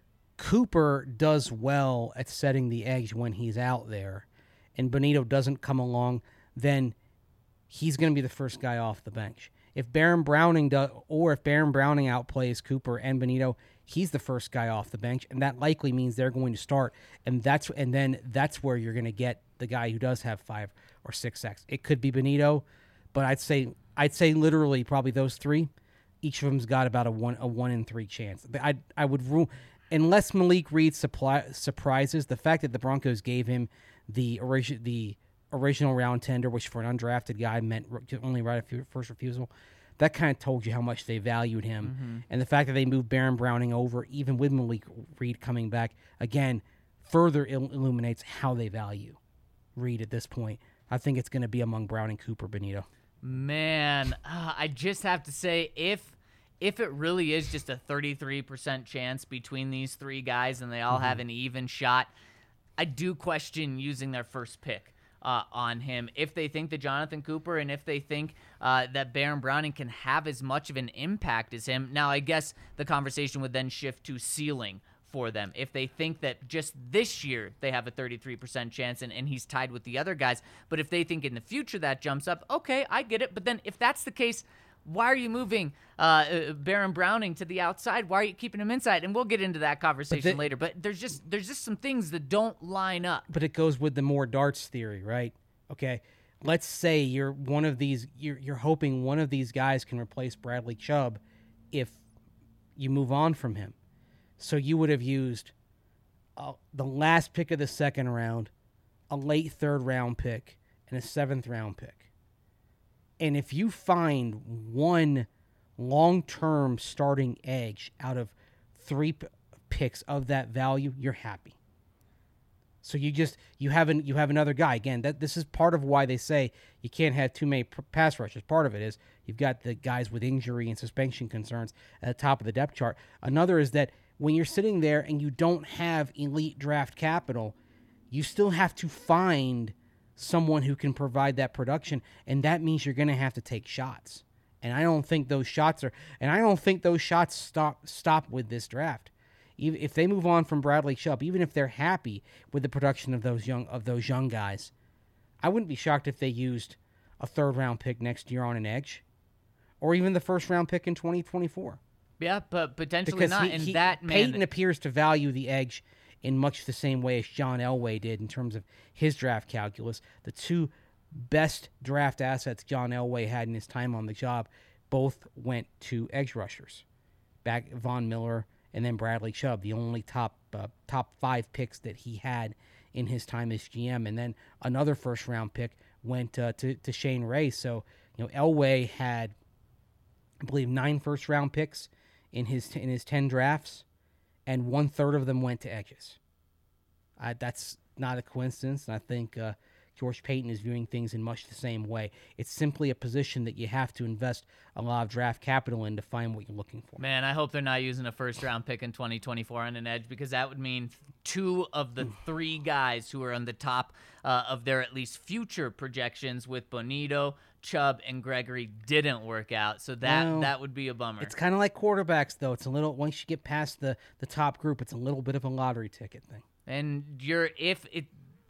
Cooper does well at setting the edge when he's out there, and Bonitto doesn't come along, then he's gonna be the first guy off the bench. If Baron Browning does, or if Baron Browning outplays Cooper and Bonitto, he's the first guy off the bench, and that likely means they're going to start. And that's and then that's where you're gonna get the guy who does have five or six sacks. It could be Bonitto. But I'd say I'd say literally probably those three, each of them's got about a one a one in three chance. I I would rule, unless Malik Reed supply, surprises, the fact that the Broncos gave him the origin the original round tender, which for an undrafted guy meant only right of first refusal, that kind of told you how much they valued him. Mm-hmm. And the fact that they moved Baron Browning over, even with Malik Reed coming back, again further il- illuminates how they value Reed at this point. I think it's going to be among Browning, Cooper, Bonitto. Man, uh, I just have to say, if if it really is just a thirty-three percent chance between these three guys and they all mm-hmm. have an even shot, I do question using their first pick uh, on him. If they think that Jonathan Cooper and if they think uh, that Baron Browning can have as much of an impact as him, now I guess the conversation would then shift to ceiling for them. If they think that just this year they have a thirty-three percent chance and, and he's tied with the other guys, but if they think in the future that jumps up, okay, I get it. But then if that's the case, why are you moving uh, Baron Browning to the outside? Why are you keeping him inside? And we'll get into that conversation but the, later. But there's just there's just some things that don't line up. But it goes with the more darts theory, right? Okay, let's say you're one of these. You're you're hoping one of these guys can replace Bradley Chubb if you move on from him. So you would have used uh, the last pick of the second round, a late third round pick, and a seventh round pick. And if you find one long-term starting edge out of three p- picks of that value, you're happy. So you just you have an, you have another guy. Again, that this is part of why they say you can't have too many p- pass rushers. Part of it is you've got the guys with injury and suspension concerns at the top of the depth chart. Another is that when you're sitting there and you don't have elite draft capital, you still have to find someone who can provide that production, and that means you're going to have to take shots. And I don't think those shots are, and I don't think those shots stop stop with this draft. Even if they move on from Bradley Chubb, even if they're happy with the production of those young of those young guys, I wouldn't be shocked if they used a third round pick next year on an edge, or even the first round pick in twenty twenty-four. Yeah, but potentially because not. he, and he, that man, Peyton appears to value the edge in much the same way as John Elway did in terms of his draft calculus. The two best draft assets John Elway had in his time on the job both went to edge rushers. Back Von Miller and then Bradley Chubb, the only top uh, top five picks that he had in his time as G M. And then another first round pick went uh, to, to Shane Ray. So, you know, Elway had, I believe, nine first round picks in his in his ten drafts, and one third of them went to edges. Uh, that's not a coincidence, and I think uh, George Payton is viewing things in much the same way. It's simply a position that you have to invest a lot of draft capital in to find what you're looking for. Man, I hope they're not using a first-round pick in twenty twenty-four on an edge, because that would mean two of the three guys who are on the top uh, of their at least future projections with Bonito, Chubb, and Gregory didn't work out. So that Well, that would be a bummer. It's kind of like quarterbacks, though. It's a little, once you get past the, the top group, it's a little bit of a lottery ticket thing. And you're if it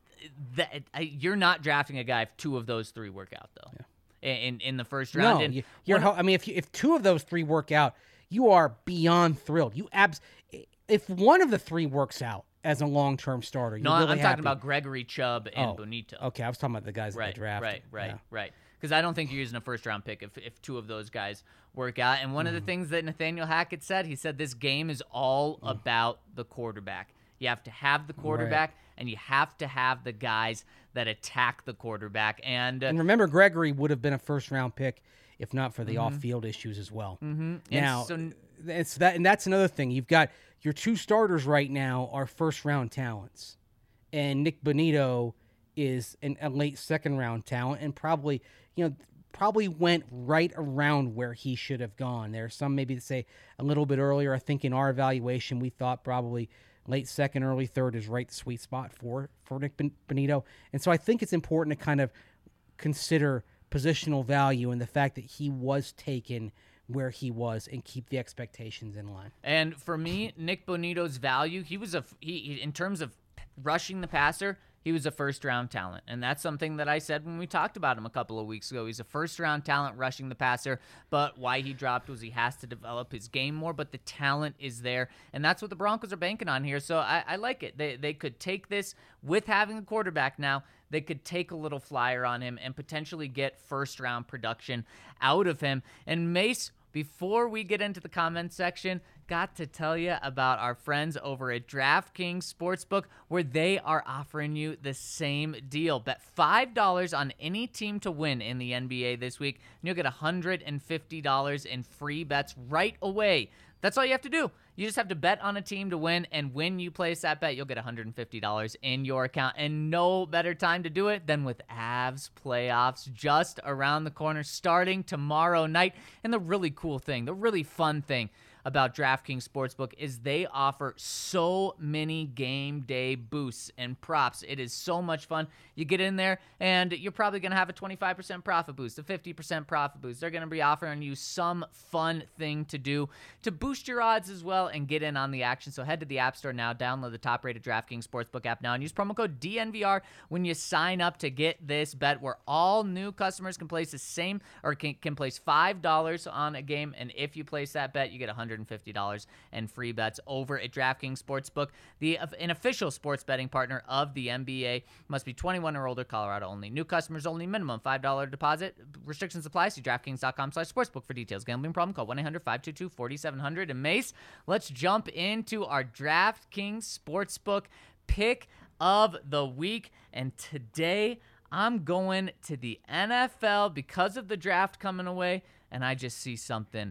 that you're not drafting a guy if two of those three work out, though. Yeah. In in the first round. No, and you, you're. one- I mean, if you, if two of those three work out, you are beyond thrilled. You abs. If one of the three works out as a long term starter, No, you're really I'm happy. talking about Gregory, Chubb, and Oh, Bonito. Okay, I was talking about the guys Right, that they drafted. right, right, Yeah. right. Because I don't think you're using a first round pick if, if two of those guys work out. And one Mm. of the things that Nathaniel Hackett said, he said this game is all Mm. about the quarterback. You have to have the quarterback, and you have to have the guys that attack the quarterback. And, uh, And remember, Gregory would have been a first round pick if not for the off field issues as well. Mhm. And Now, so- it's that, and that's another thing. You've got your two starters right now are first round talents, and Nick Bonito is an, a late second round talent, and probably you know probably went right around where he should have gone. There are some maybe that say a little bit earlier. I think in our evaluation, we thought probably late second, early third is right the sweet spot for for Nick Bonito, and so I think it's important to kind of consider positional value and the fact that he was taken where he was and keep the expectations in line. And for me, Nick Bonito's value, he was a he he- in terms of rushing the passer, he was a first-round talent. And that's something that I said when we talked about him a couple of weeks ago. He's a first-round talent rushing the passer, but why he dropped was he has to develop his game more, but the talent is there. And that's what the Broncos are banking on here. So I, I like it. They, they could take this with having the quarterback now. They could take a little flyer on him and potentially get first-round production out of him. And Mace, before we get into the comment section, got to tell you about our friends over at DraftKings Sportsbook, where they are offering you the same deal. Bet five dollars on any team to win in the N B A this week, and you'll get one hundred fifty dollars in free bets right away. That's all you have to do. You just have to bet on a team to win, and when you place that bet, you'll get one hundred fifty dollars in your account. And no better time to do it than with Avs playoffs just around the corner, starting tomorrow night. And the really cool thing, the really fun thing about DraftKings Sportsbook is they offer so many game day boosts and props. It is so much fun. You get in there, and you're probably going to have a twenty-five percent profit boost, a fifty percent profit boost. They're going to be offering you some fun thing to do to boost your odds as well and get in on the action. So head to the App Store now, download the top-rated DraftKings Sportsbook app now, and use promo code D N V R when you sign up to get this bet, where all new customers can place the same, or can, can place five dollars on a game, and if you place that bet, you get one hundred fifty dollars in free bets over at DraftKings Sportsbook, the an official sports betting partner of the N B A. Must be twenty-one or older, Colorado only. New customers only, minimum five dollars deposit. Restrictions apply. See DraftKings.com slash sportsbook for details. Gambling problem? Call one eight hundred five two two four seven zero zero. And Mace, let's jump into our DraftKings Sportsbook pick of the week. And today, I'm going to the N F L because of the draft coming away, and I just see something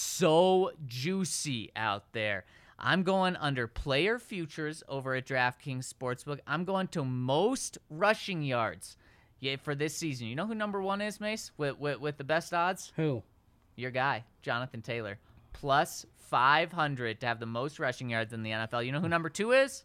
so juicy out there. I'm going under player futures over at DraftKings Sportsbook. I'm going to most rushing yards yeah, for this season. You know who number one is, Mace, with, with, with the best odds? Who? Your guy, Jonathan Taylor. Plus five hundred to have the most rushing yards in the N F L. You know who number two is?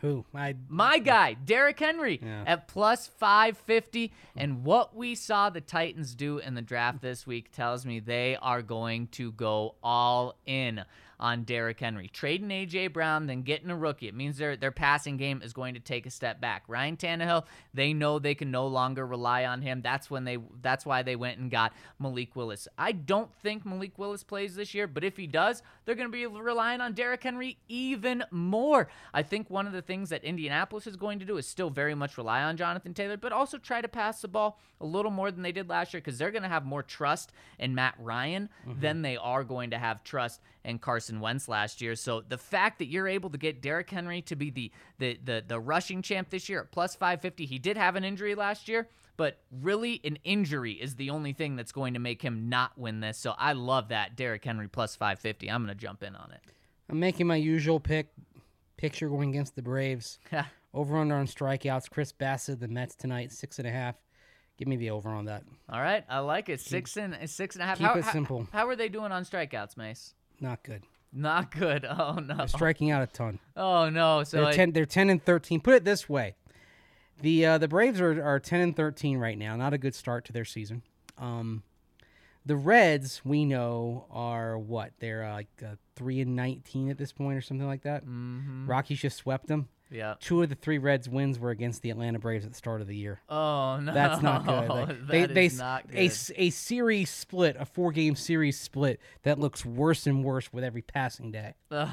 Who? I, My guy, Derrick Henry, Yeah. at plus five fifty. And what we saw the Titans do in the draft this week tells me they are going to go all in on Derrick Henry. Trading A J. Brown, then getting a rookie. It means their their passing game is going to take a step back. Ryan Tannehill, they know they can no longer rely on him. That's when they that's why they went and got Malik Willis. I don't think Malik Willis plays this year, but if he does, they're going to be relying on Derrick Henry even more. I think one of the things that Indianapolis is going to do is still very much rely on Jonathan Taylor, but also try to pass the ball a little more than they did last year because they're going to have more trust in Matt Ryan mm-hmm. than they are going to have trust in Carson Wentz last year. So the fact that you're able to get Derrick Henry to be the the the, the rushing champ this year at plus five fifty, he did have an injury last year, but really an injury is the only thing that's going to make him not win this. So I love that. Derrick Henry plus five fifty. I'm going to jump in on it. I'm making my usual pick. Picture going against the Braves. Over under on strikeouts. Chris Bassett, the Mets tonight, six and a half. Give me the over on that. All right, I like it. Six and six and a half. Keep how, it how, simple. How are they doing on strikeouts, Mace? Not good. Not good. Oh no. They're striking out a ton. Oh no. So they're I, ten. They're ten and thirteen. Put it this way: the uh, the Braves are, are ten and thirteen right now. Not a good start to their season. Um, the Reds we know are what? They're uh, like uh, three and nineteen at this point or something like that. Mm-hmm. Rockies just swept them. Yeah. Two of the three Reds wins were against the Atlanta Braves at the start of the year. Oh no. That's not good. Like, that they, is they, not good. A, a series split, a four-game series split that looks worse and worse with every passing day.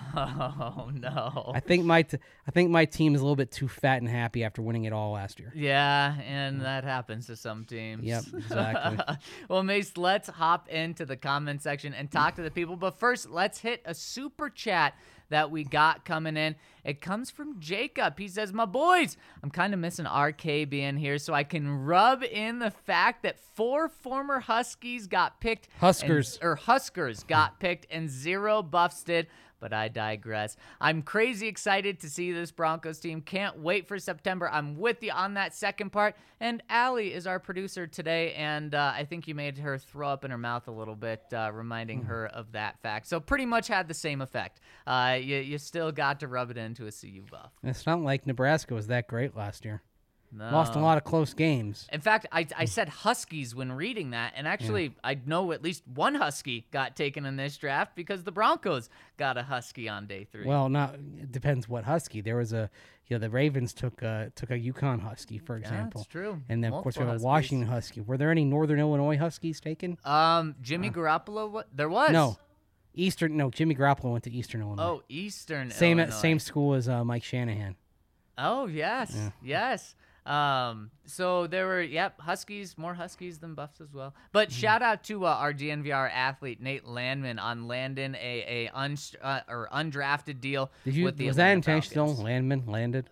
Oh no. I think my t- I think my team is a little bit too fat and happy after winning it all last year. Yeah, and that happens to some teams. Yep, exactly. Well, Mace, let's hop into the comment section and talk to the people. But first, let's hit a super chat that we got coming in. It comes from Jacob. He says, my boys, I'm kind of missing R K being here so I can rub in the fact that four former Huskies got picked. Huskers. And, or Huskers got picked and zero Buffs did. But I digress. I'm crazy excited to see this Broncos team. Can't wait for September. I'm with you on that second part. And Allie is our producer today, and uh, I think you made her throw up in her mouth a little bit, uh, reminding mm. her of that fact. So pretty much had the same effect. Uh, you, you still got to rub it into a C U buff. It's not like Nebraska was that great last year. No. Lost a lot of close games. In fact, I, I said Huskies when reading that, and actually, yeah. I know at least one Husky got taken in this draft because the Broncos got a Husky on day three. Well, not it depends what Husky. There was a, you know, the Ravens took a took a Yukon Husky, for example. Yeah, that's true. And then Multiple of course we have a Huskies. Washington Husky. Were there any Northern Illinois Huskies taken? Um, Jimmy uh, Garoppolo. What there was? No, Eastern. No, Jimmy Garoppolo went to Eastern Illinois. Oh, Eastern. Same Illinois. same school as uh, Mike Shanahan. Oh yes, Yeah. yes. Um, so there were, yep, Huskies, more Huskies than Buffs as well. But mm-hmm. shout out to uh, our D N V R athlete Nate Landman on landing a a un, uh, or undrafted deal. Did you? With the was Atlanta that intentional? Falcons. Landman landed.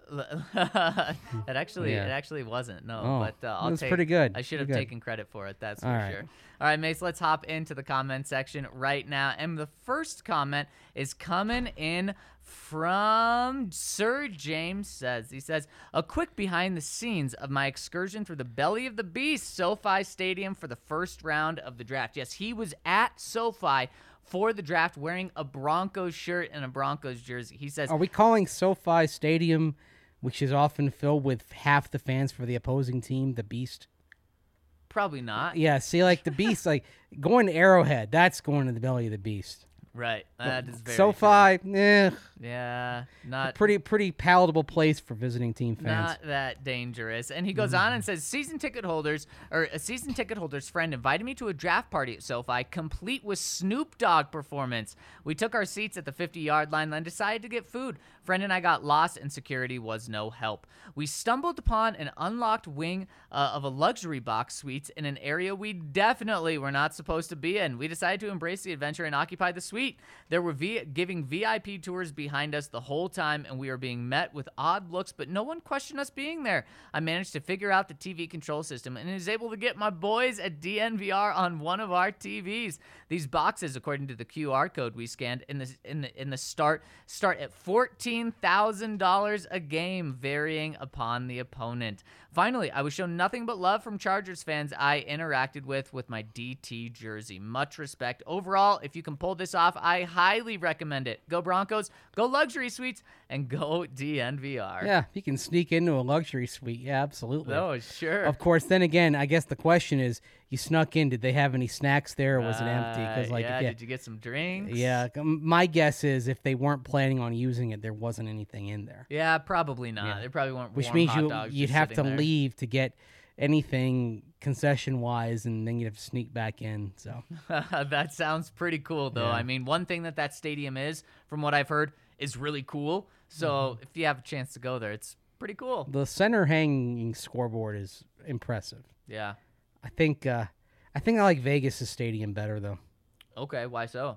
it actually, Yeah. it actually wasn't. No, Oh, but uh, I'll it was take. pretty good. I should Pretty have good. taken credit for it. That's for All right. sure. All right, Mace, let's hop into the comment section right now. And the first comment is coming in from Sir James says. He says, a quick behind the scenes of my excursion through the belly of the beast, SoFi Stadium, for the first round of the draft. Yes, he was at SoFi for the draft wearing a Broncos shirt and a Broncos jersey. He says, Are we calling SoFi Stadium, which is often filled with half the fans for the opposing team, the beast? probably not. Yeah, see, like the beast, like going to Arrowhead, that's going to the belly of the beast. Right. That is very SoFi, eh, Yeah, not pretty pretty palatable place for visiting team fans. Not that dangerous. And he goes on and says, season ticket holders, or a season ticket holder's friend invited me to a draft party at SoFi, complete with Snoop Dogg performance. We took our seats at the fifty-yard line, then decided to get food. Friend and I got lost, and security was no help. We stumbled upon an unlocked wing uh, of a luxury box suites in an area we definitely were not supposed to be in. We decided to embrace the adventure and occupy the suite. There were v- giving V I P tours behind us the whole time, and we were being met with odd looks, but no one questioned us being there. I managed to figure out the T V control system and was able to get my boys at D N V R on one of our T Vs. These boxes, according to the Q R code we scanned in the in the in the start, start at fourteen thousand dollars a game, varying upon the opponent. Finally, I was shown nothing but love from Chargers fans I interacted with with my D T jersey. Much respect. Overall, if you can pull this off, off. I highly recommend it. Go Broncos, go Luxury Suites, and go D N V R. Yeah, you can sneak into a luxury suite. Yeah, absolutely. Oh, sure. Of course, then again, I guess the question is, you snuck in, did they have any snacks there, or was it empty? Uh, like, yeah, if you- did you get some drinks? Yeah, m- my guess is if they weren't planning on using it, there wasn't anything in there. Yeah, probably not. Yeah. They probably weren't Which warm means hot you, dogs you'd just have to sitting there. leave to get anything concession-wise, and then you'd have to sneak back in. So That sounds pretty cool, though. Yeah. I mean, one thing that that stadium is, from what I've heard, is really cool. So Mm-hmm. if you have a chance to go there, it's pretty cool. the center hanging scoreboard is impressive. Yeah. I think uh, I think I like Vegas' stadium better, though. Okay, why so?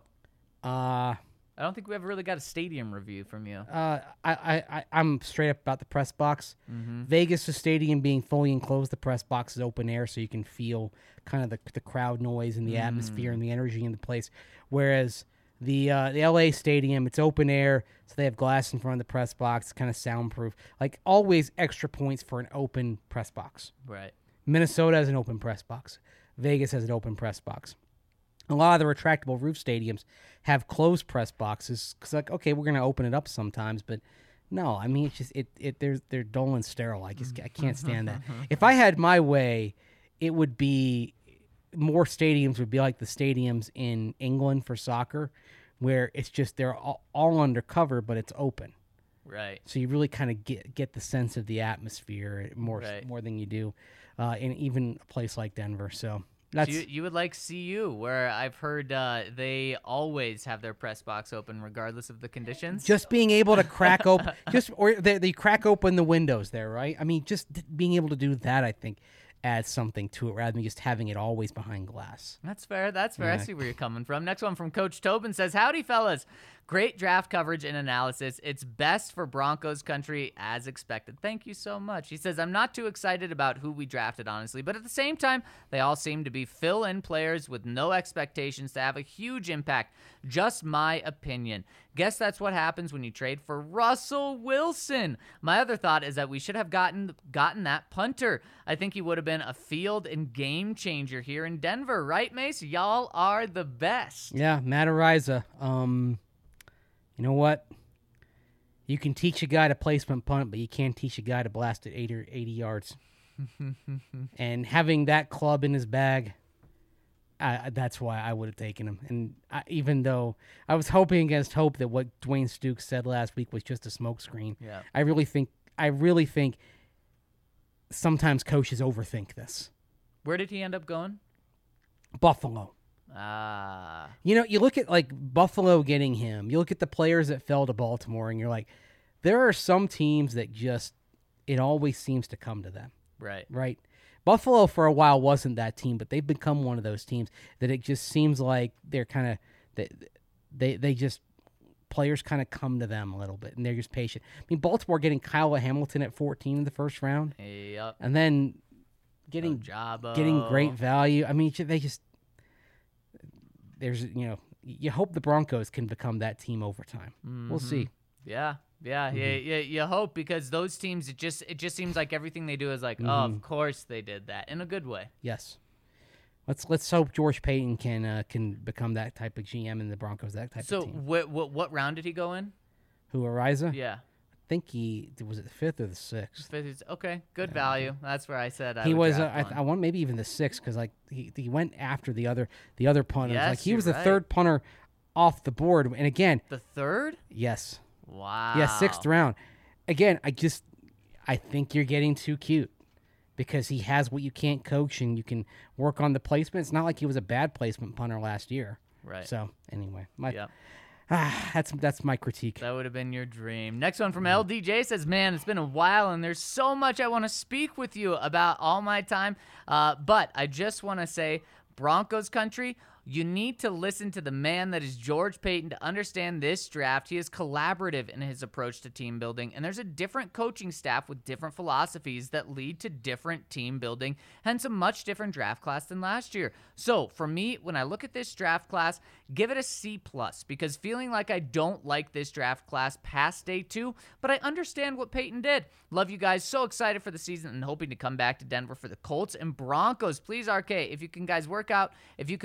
Uh, I don't think we ever really got a stadium review from you. Uh, I, I, I, I'm straight up about the press box. Vegas, the stadium being fully enclosed, the press box is open air, so you can feel kind of the, the crowd noise and the atmosphere and the energy in the place. Whereas the uh, the L A stadium, it's open air, so they have glass in front of the press box, kind of soundproof. Like, always extra points for an open press box. Right. Minnesota has an open press box. Vegas has an open press box. A lot of the retractable roof stadiums have closed press boxes because, like, okay, we're going to open it up sometimes, but no, I mean, it's just it. It they're they're dull and sterile. I just I can't stand that. If I had my way, it would be more stadiums would be like the stadiums in England for soccer, where it's just they're all, all undercover, but it's open. Right. So you really kind of get get the sense of the atmosphere more Right. more than you do uh, in even a place like Denver. So. So That's, you, you would like C U, where I've heard uh, they always have their press box open regardless of the conditions. just being able to crack open, just or they, they crack open the windows there, right? I mean, just th- being able to do that, I think, adds something to it rather than just having it always behind glass. That's fair. That's fair. I Yeah. see where you're coming from. Next one from Coach Tobin says, "Howdy, fellas. Great draft coverage and analysis. It's best for Broncos country as expected." Thank you so much. He says, "I'm not too excited about who we drafted, honestly, but at the same time, they all seem to be fill-in players with no expectations to have a huge impact. Just my opinion. Guess that's what happens when you trade for Russell Wilson. My other thought is that we should have gotten gotten that punter. I think he would have been a field and game changer here in Denver, right, Mace? Y'all are the best." Yeah, Matt Ariza. Um, you know what? You can teach a guy to placement punt, but you can't teach a guy to blast it eighty, or eighty yards. And having that club in his bag, I, that's why I would have taken him. And I, even though I was hoping against hope that what Dwayne Stukes said last week was just a smokescreen, Yeah. I really think I really think sometimes coaches overthink this. Where did he end up going? Buffalo. Ah, You know, you look at like Buffalo getting him. You look at the players that fell to Baltimore, and you're like, there are some teams that just it always seems to come to them, right. right? Buffalo for a while wasn't that team, but they've become one of those teams that it just seems like they're kind of they, they they just players kind of come to them a little bit, and they're just patient. I mean, Baltimore getting Kyle Hamilton at fourteen in the first round, Yep. and then getting Jabo. getting great value. I mean, they just there's you know you hope the Broncos can become that team over time. We'll see. Yeah, yeah, Mm-hmm. yeah, yeah. You hope, because those teams, it just it just seems like everything they do is like, oh, Mm-hmm. of course they did that in a good way. Yes. Let's let's hope George Payton can uh, can become that type of G M in the Broncos, that type So, of team. what what what round did he go in? Who Ariza? Yeah, I think he was it the fifth or the sixth. Fifth is- okay, good value. That's where I said I He would was uh, draft I, one. I want maybe even the sixth because like he, he went after the other the other punter. Yes, like he you're was the right. third punter off the board. And again, the third. yes, Wow. yeah, sixth round. Again, I just I think you're getting too cute because he has what you can't coach, and you can work on the placement. It's not like he was a bad placement punter last year. Right. So anyway, my Yep. ah, that's that's my critique. That would have been your dream. Next one from L D J says, "Man, it's been a while, and there's so much I want to speak with you about all my time. Uh, but I just want to say, Broncos country, you need to listen to the man that is George Payton to understand this draft. He is collaborative in his approach to team building, and there's a different coaching staff with different philosophies that lead to different team building, hence a much different draft class than last year. So for me, when I look at this draft class, give it a C plus, because feeling like I don't like this draft class past day two, but I understand what Payton did. Love you guys. So excited for the season and hoping to come back to Denver for the Colts and Broncos. Please, R K, if you can guys work out, if you can work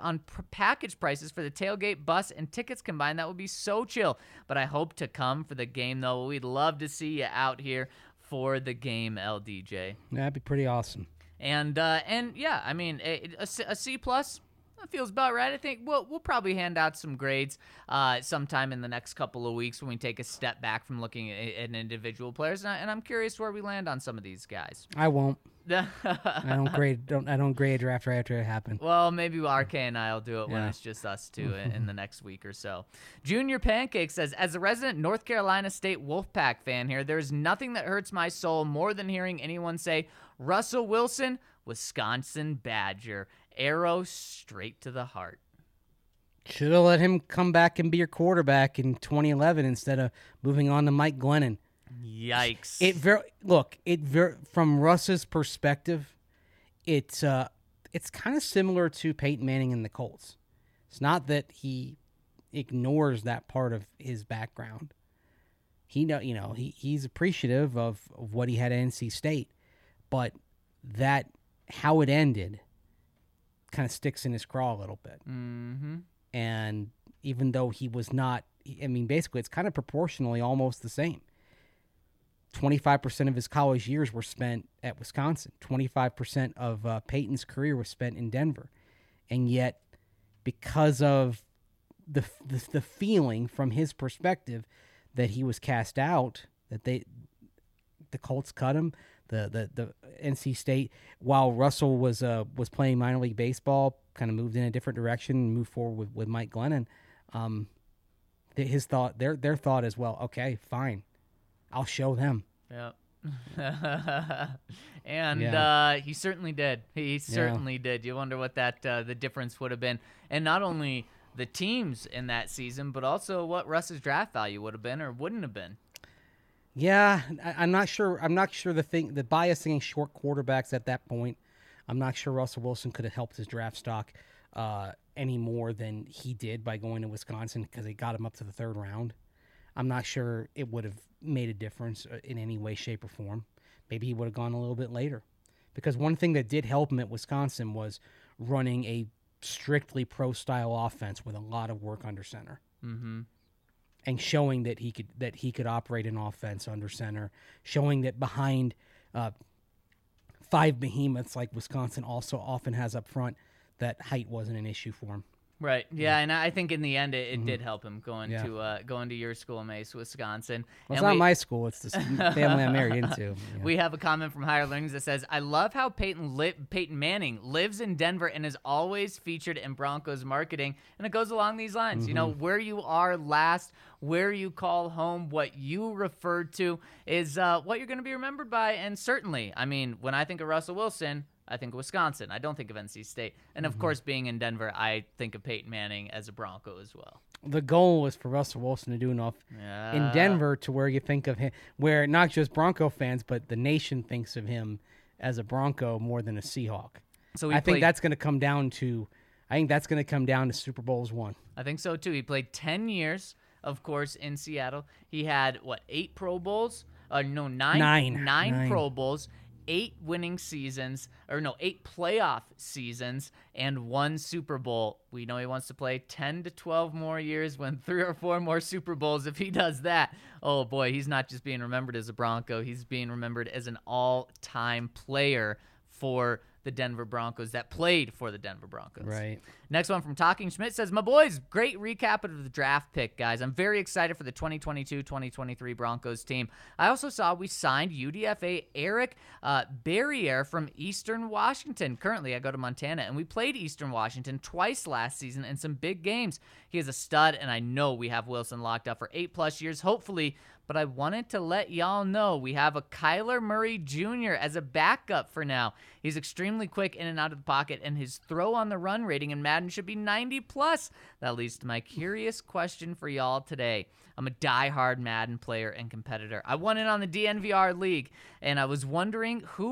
on pr- package prices for the tailgate, bus, and tickets combined. That would be so chill. But I hope to come for the game, though. We'd love to see you out here for the game, L D J. That'd be pretty awesome. And, uh, and yeah, I mean, a, a, C- a C plus. That feels about right. I think we'll we'll probably hand out some grades uh, sometime in the next couple of weeks when we take a step back from looking at, at individual players, and, I, and I'm curious where we land on some of these guys. I won't. I don't grade. Don't I don't grade draft right after it happened. Well, maybe R K and I will do it when Yeah. it's just us two in, in the next week or so. Junior Pancake says, as a resident North Carolina State Wolfpack fan here, there is nothing that hurts my soul more than hearing anyone say Russell Wilson, Wisconsin Badger. Arrow straight to the heart. Should have let him come back and be your quarterback in twenty eleven instead of moving on to Mike Glennon. Yikes. It very look it very from Russ's perspective, it's uh it's kind of similar to Peyton Manning and the Colts. It's not that he ignores that part of his background. He know you know he he's appreciative of, of what he had at N C State, but that how it ended kind of sticks in his craw a little bit. Mm-hmm. And even though he was not, I mean, basically it's kind of proportionally almost the same. twenty-five percent of his college years were spent at Wisconsin. twenty-five percent of uh, Peyton's career was spent in Denver. And yet, because of the, the the feeling from his perspective that he was cast out, that they the Colts cut him, the the, the N C State, while Russell was uh, was playing minor league baseball, kind of moved in a different direction and moved forward with, with Mike Glennon. Um, his thought, their their thought is, well, okay, fine, I'll show them. Yep. and Yeah. uh, he certainly did. He certainly did. You wonder what that uh, the difference would have been, and not only the teams in that season, but also what Russ's draft value would have been or wouldn't have been. Yeah, I, I'm not sure. I'm not sure the thing, the bias against short quarterbacks at that point. I'm not sure Russell Wilson could have helped his draft stock uh, any more than he did by going to Wisconsin because they got him up to the third round. I'm not sure it would have made a difference in any way, shape, or form. Maybe he would have gone a little bit later. Because one thing that did help him at Wisconsin was running a strictly pro-style offense with a lot of work under center. Mm-hmm. And showing that he could that he could operate an offense under center, showing that behind uh, five behemoths like Wisconsin also often has up front, that height wasn't an issue for him. Right. Yeah, and I think in the end it, it Mhm. did help him going Yeah. to uh, going to your school, Mace, Wisconsin. Well, it's And not we- my school; it's the s- family I'm married into. Yeah. We have a comment from Higher Learnings that says, I love how Peyton li- Peyton Manning lives in Denver and is always featured in Broncos marketing. And it goes along these lines. You know, Mm-hmm. where you are last, where you call home, what you referred to is uh, what you're going to be remembered by. And certainly, I mean, when I think of Russell Wilson, I think of Wisconsin. I don't think of N C State. And, of Mm-hmm. course, being in Denver, I think of Peyton Manning as a Bronco as well. The goal was for Russell Wilson to do enough Yeah. in Denver to where you think of him, where not just Bronco fans, but the nation thinks of him as a Bronco more than a Seahawk. So he I think played- that's going to come down to, I think that's going to come down to Super Bowls one. I think so, too. He played ten years, of course, in Seattle. He had, what, eight Pro Bowls? Uh, no, nine. Nine. Nine, Nine. Pro Bowls, eight winning seasons, or no, eight playoff seasons, and one Super Bowl. We know he wants to play ten to twelve more years, win three or four more Super Bowls. If he does that, oh boy, he's not just being remembered as a Bronco. He's being remembered as an all-time player for the Denver Broncos that played for the Denver Broncos. Right. Next one from Talking Schmidt says, my boys, great recap of the draft pick, guys. I'm very excited for the twenty twenty-two twenty twenty-three Broncos team. I also saw we signed U D F A Eric uh, Barriere from Eastern Washington. Currently, I go to Montana, and we played Eastern Washington twice last season in some big games. He is a stud, and I know we have Wilson locked up for eight-plus years, hopefully. But I wanted to let y'all know we have a Kyler Murray Junior as a backup for now. He's extremely quick in and out of the pocket, and his throw on the run rating in Madden should be ninety plus. That leads to my curious question for y'all today. I'm a diehard Madden player and competitor. I won it on the D N V R League, and I was wondering who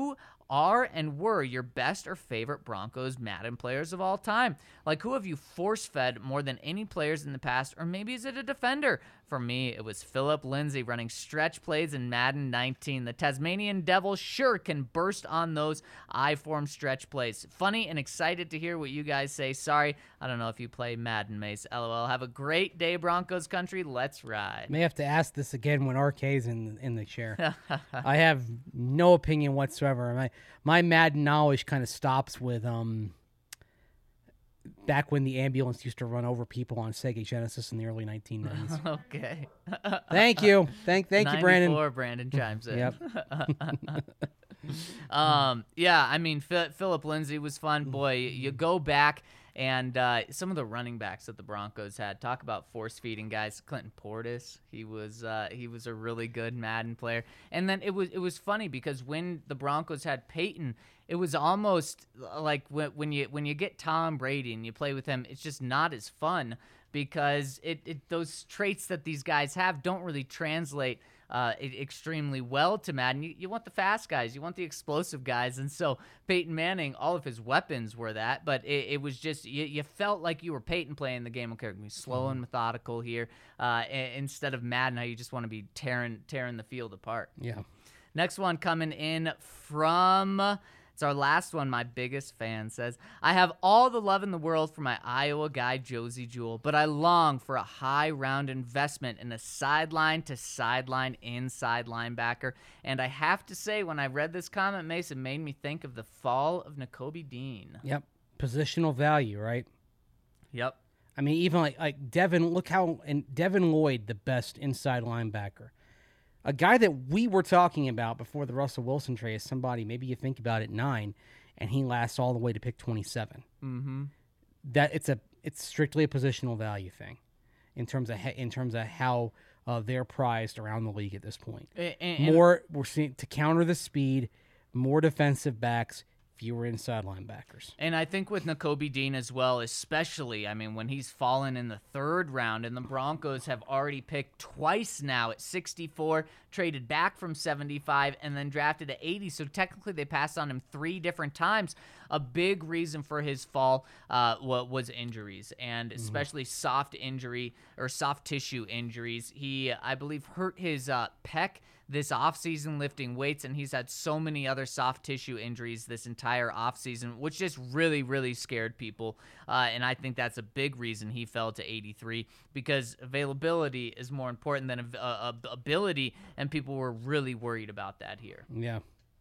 are and were your best or favorite Broncos Madden players of all time? Like, who have you force-fed more than any players in the past, or maybe is it a defender? For me, it was Philip Lindsay running stretch plays in Madden nineteen. The Tasmanian Devil sure can burst on those I-form stretch plays. Funny and excited to hear what you guys say. Sorry, I don't know if you play Madden, Mace. LOL. Have a great day, Broncos country. Let's ride. May have to ask this again when R K's in in the chair. I have no opinion whatsoever. My my Madden knowledge kind of stops with um back when the ambulance used to run over people on Sega Genesis in the early nineteen nineties. Okay. Thank you. Thank thank you, Brandon. ninety-four, Brandon chimes in. Yep. um, yeah, I mean, F- Philip Lindsay was fun. Boy, you go back and uh, some of the running backs that the Broncos had. Talk about force feeding guys. Clinton Portis, he was uh, he was a really good Madden player. And then it was it was funny because when the Broncos had Peyton, it was almost like when, when you when you get Tom Brady and you play with him, it's just not as fun because it, it those traits that these guys have don't really translate uh, extremely well to Madden. You, you want the fast guys, you want the explosive guys, and so Peyton Manning, all of his weapons were that, but it, it was just you, you felt like you were Peyton playing the game. Okay, we're gonna be slow and methodical here, uh, instead of Madden, how you just want to be tearing tearing the field apart. Yeah. Next one coming in from. It's our last one. My biggest fan says, I have all the love in the world for my Iowa guy, Josie Jewell, but I long for a high round investment in a sideline to sideline inside linebacker. And I have to say, when I read this comment, Mason, made me think of the fall of Nakobe Dean. Yep. Positional value, right? Yep. I mean, even like, like Devin, look how, and Devin Lloyd, the best inside linebacker. A guy that we were talking about before the Russell Wilson trade is somebody maybe you think about at nine, and he lasts all the way to pick twenty-seven. Mm-hmm. That it's a it's strictly a positional value thing, in terms of in terms of how uh, they're prized around the league at this point. And, and, more we're seeing to counter the speed, more defensive backs, fewer inside linebackers. And I think with Nakobe Dean as well, especially, I mean, when he's fallen in the third round and the Broncos have already picked twice now at sixty-four, traded back from seventy-five, and then drafted at eighty. So technically they passed on him three different times. A big reason for his fall uh, was injuries, and especially mm-hmm. soft injury or soft tissue injuries. He, I believe, hurt his uh, pec this offseason lifting weights, and he's had so many other soft tissue injuries this entire offseason, which just really, really scared people. Uh, and I think that's a big reason he fell to eighty-three, because availability is more important than uh, ability, and people were really worried about that here. Yeah.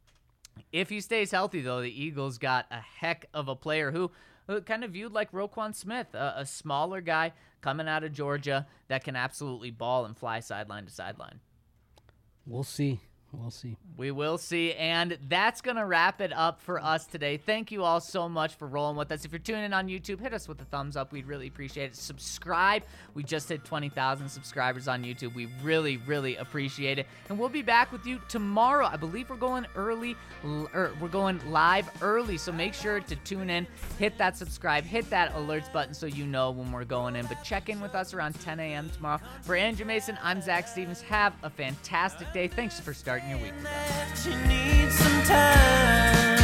If he stays healthy, though, the Eagles got a heck of a player who, who kind of viewed like Roquan Smith, a, a smaller guy coming out of Georgia that can absolutely ball and fly sideline to sideline. We'll see. We'll see. We will see. And that's going to wrap it up for us today. Thank you all so much for rolling with us. If you're tuning in on YouTube, hit us with a thumbs up. We'd really appreciate it. Subscribe. We just hit twenty thousand subscribers on YouTube. We really, really appreciate it. And we'll be back with you tomorrow. I believe we're going early, or we're going live early. So make sure to tune in, hit that subscribe, hit that alerts button so you know when we're going in. But check in with us around ten a.m. tomorrow. For Andrew Mason, I'm Zach Stevens. Have a fantastic day. Thanks for starting your week. She needs some time.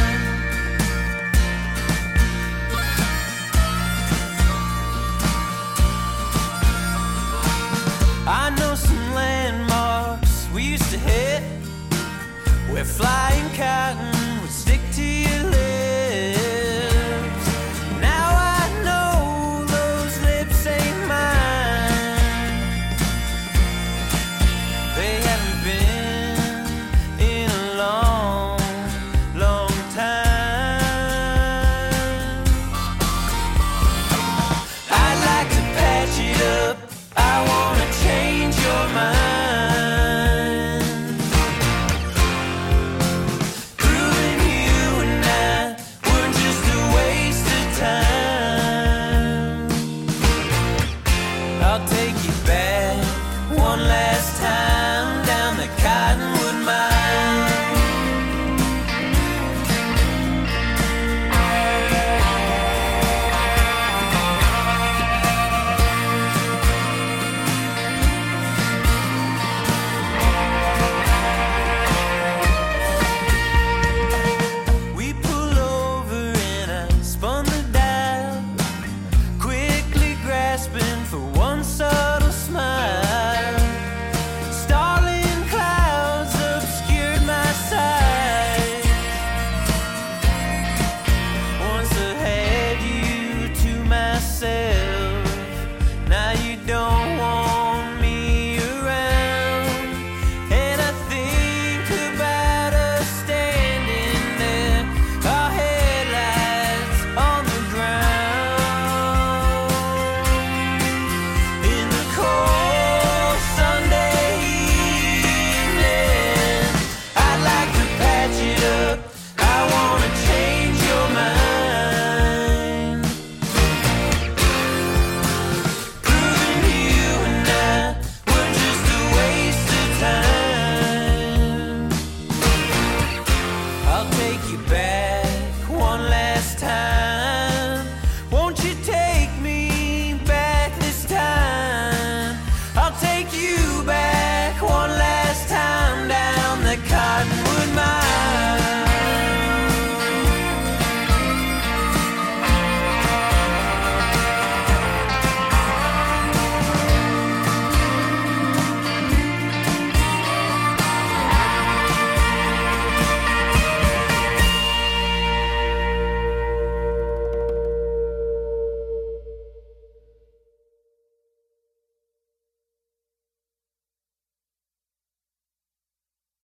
I know some landmarks we used to hit. We're flying.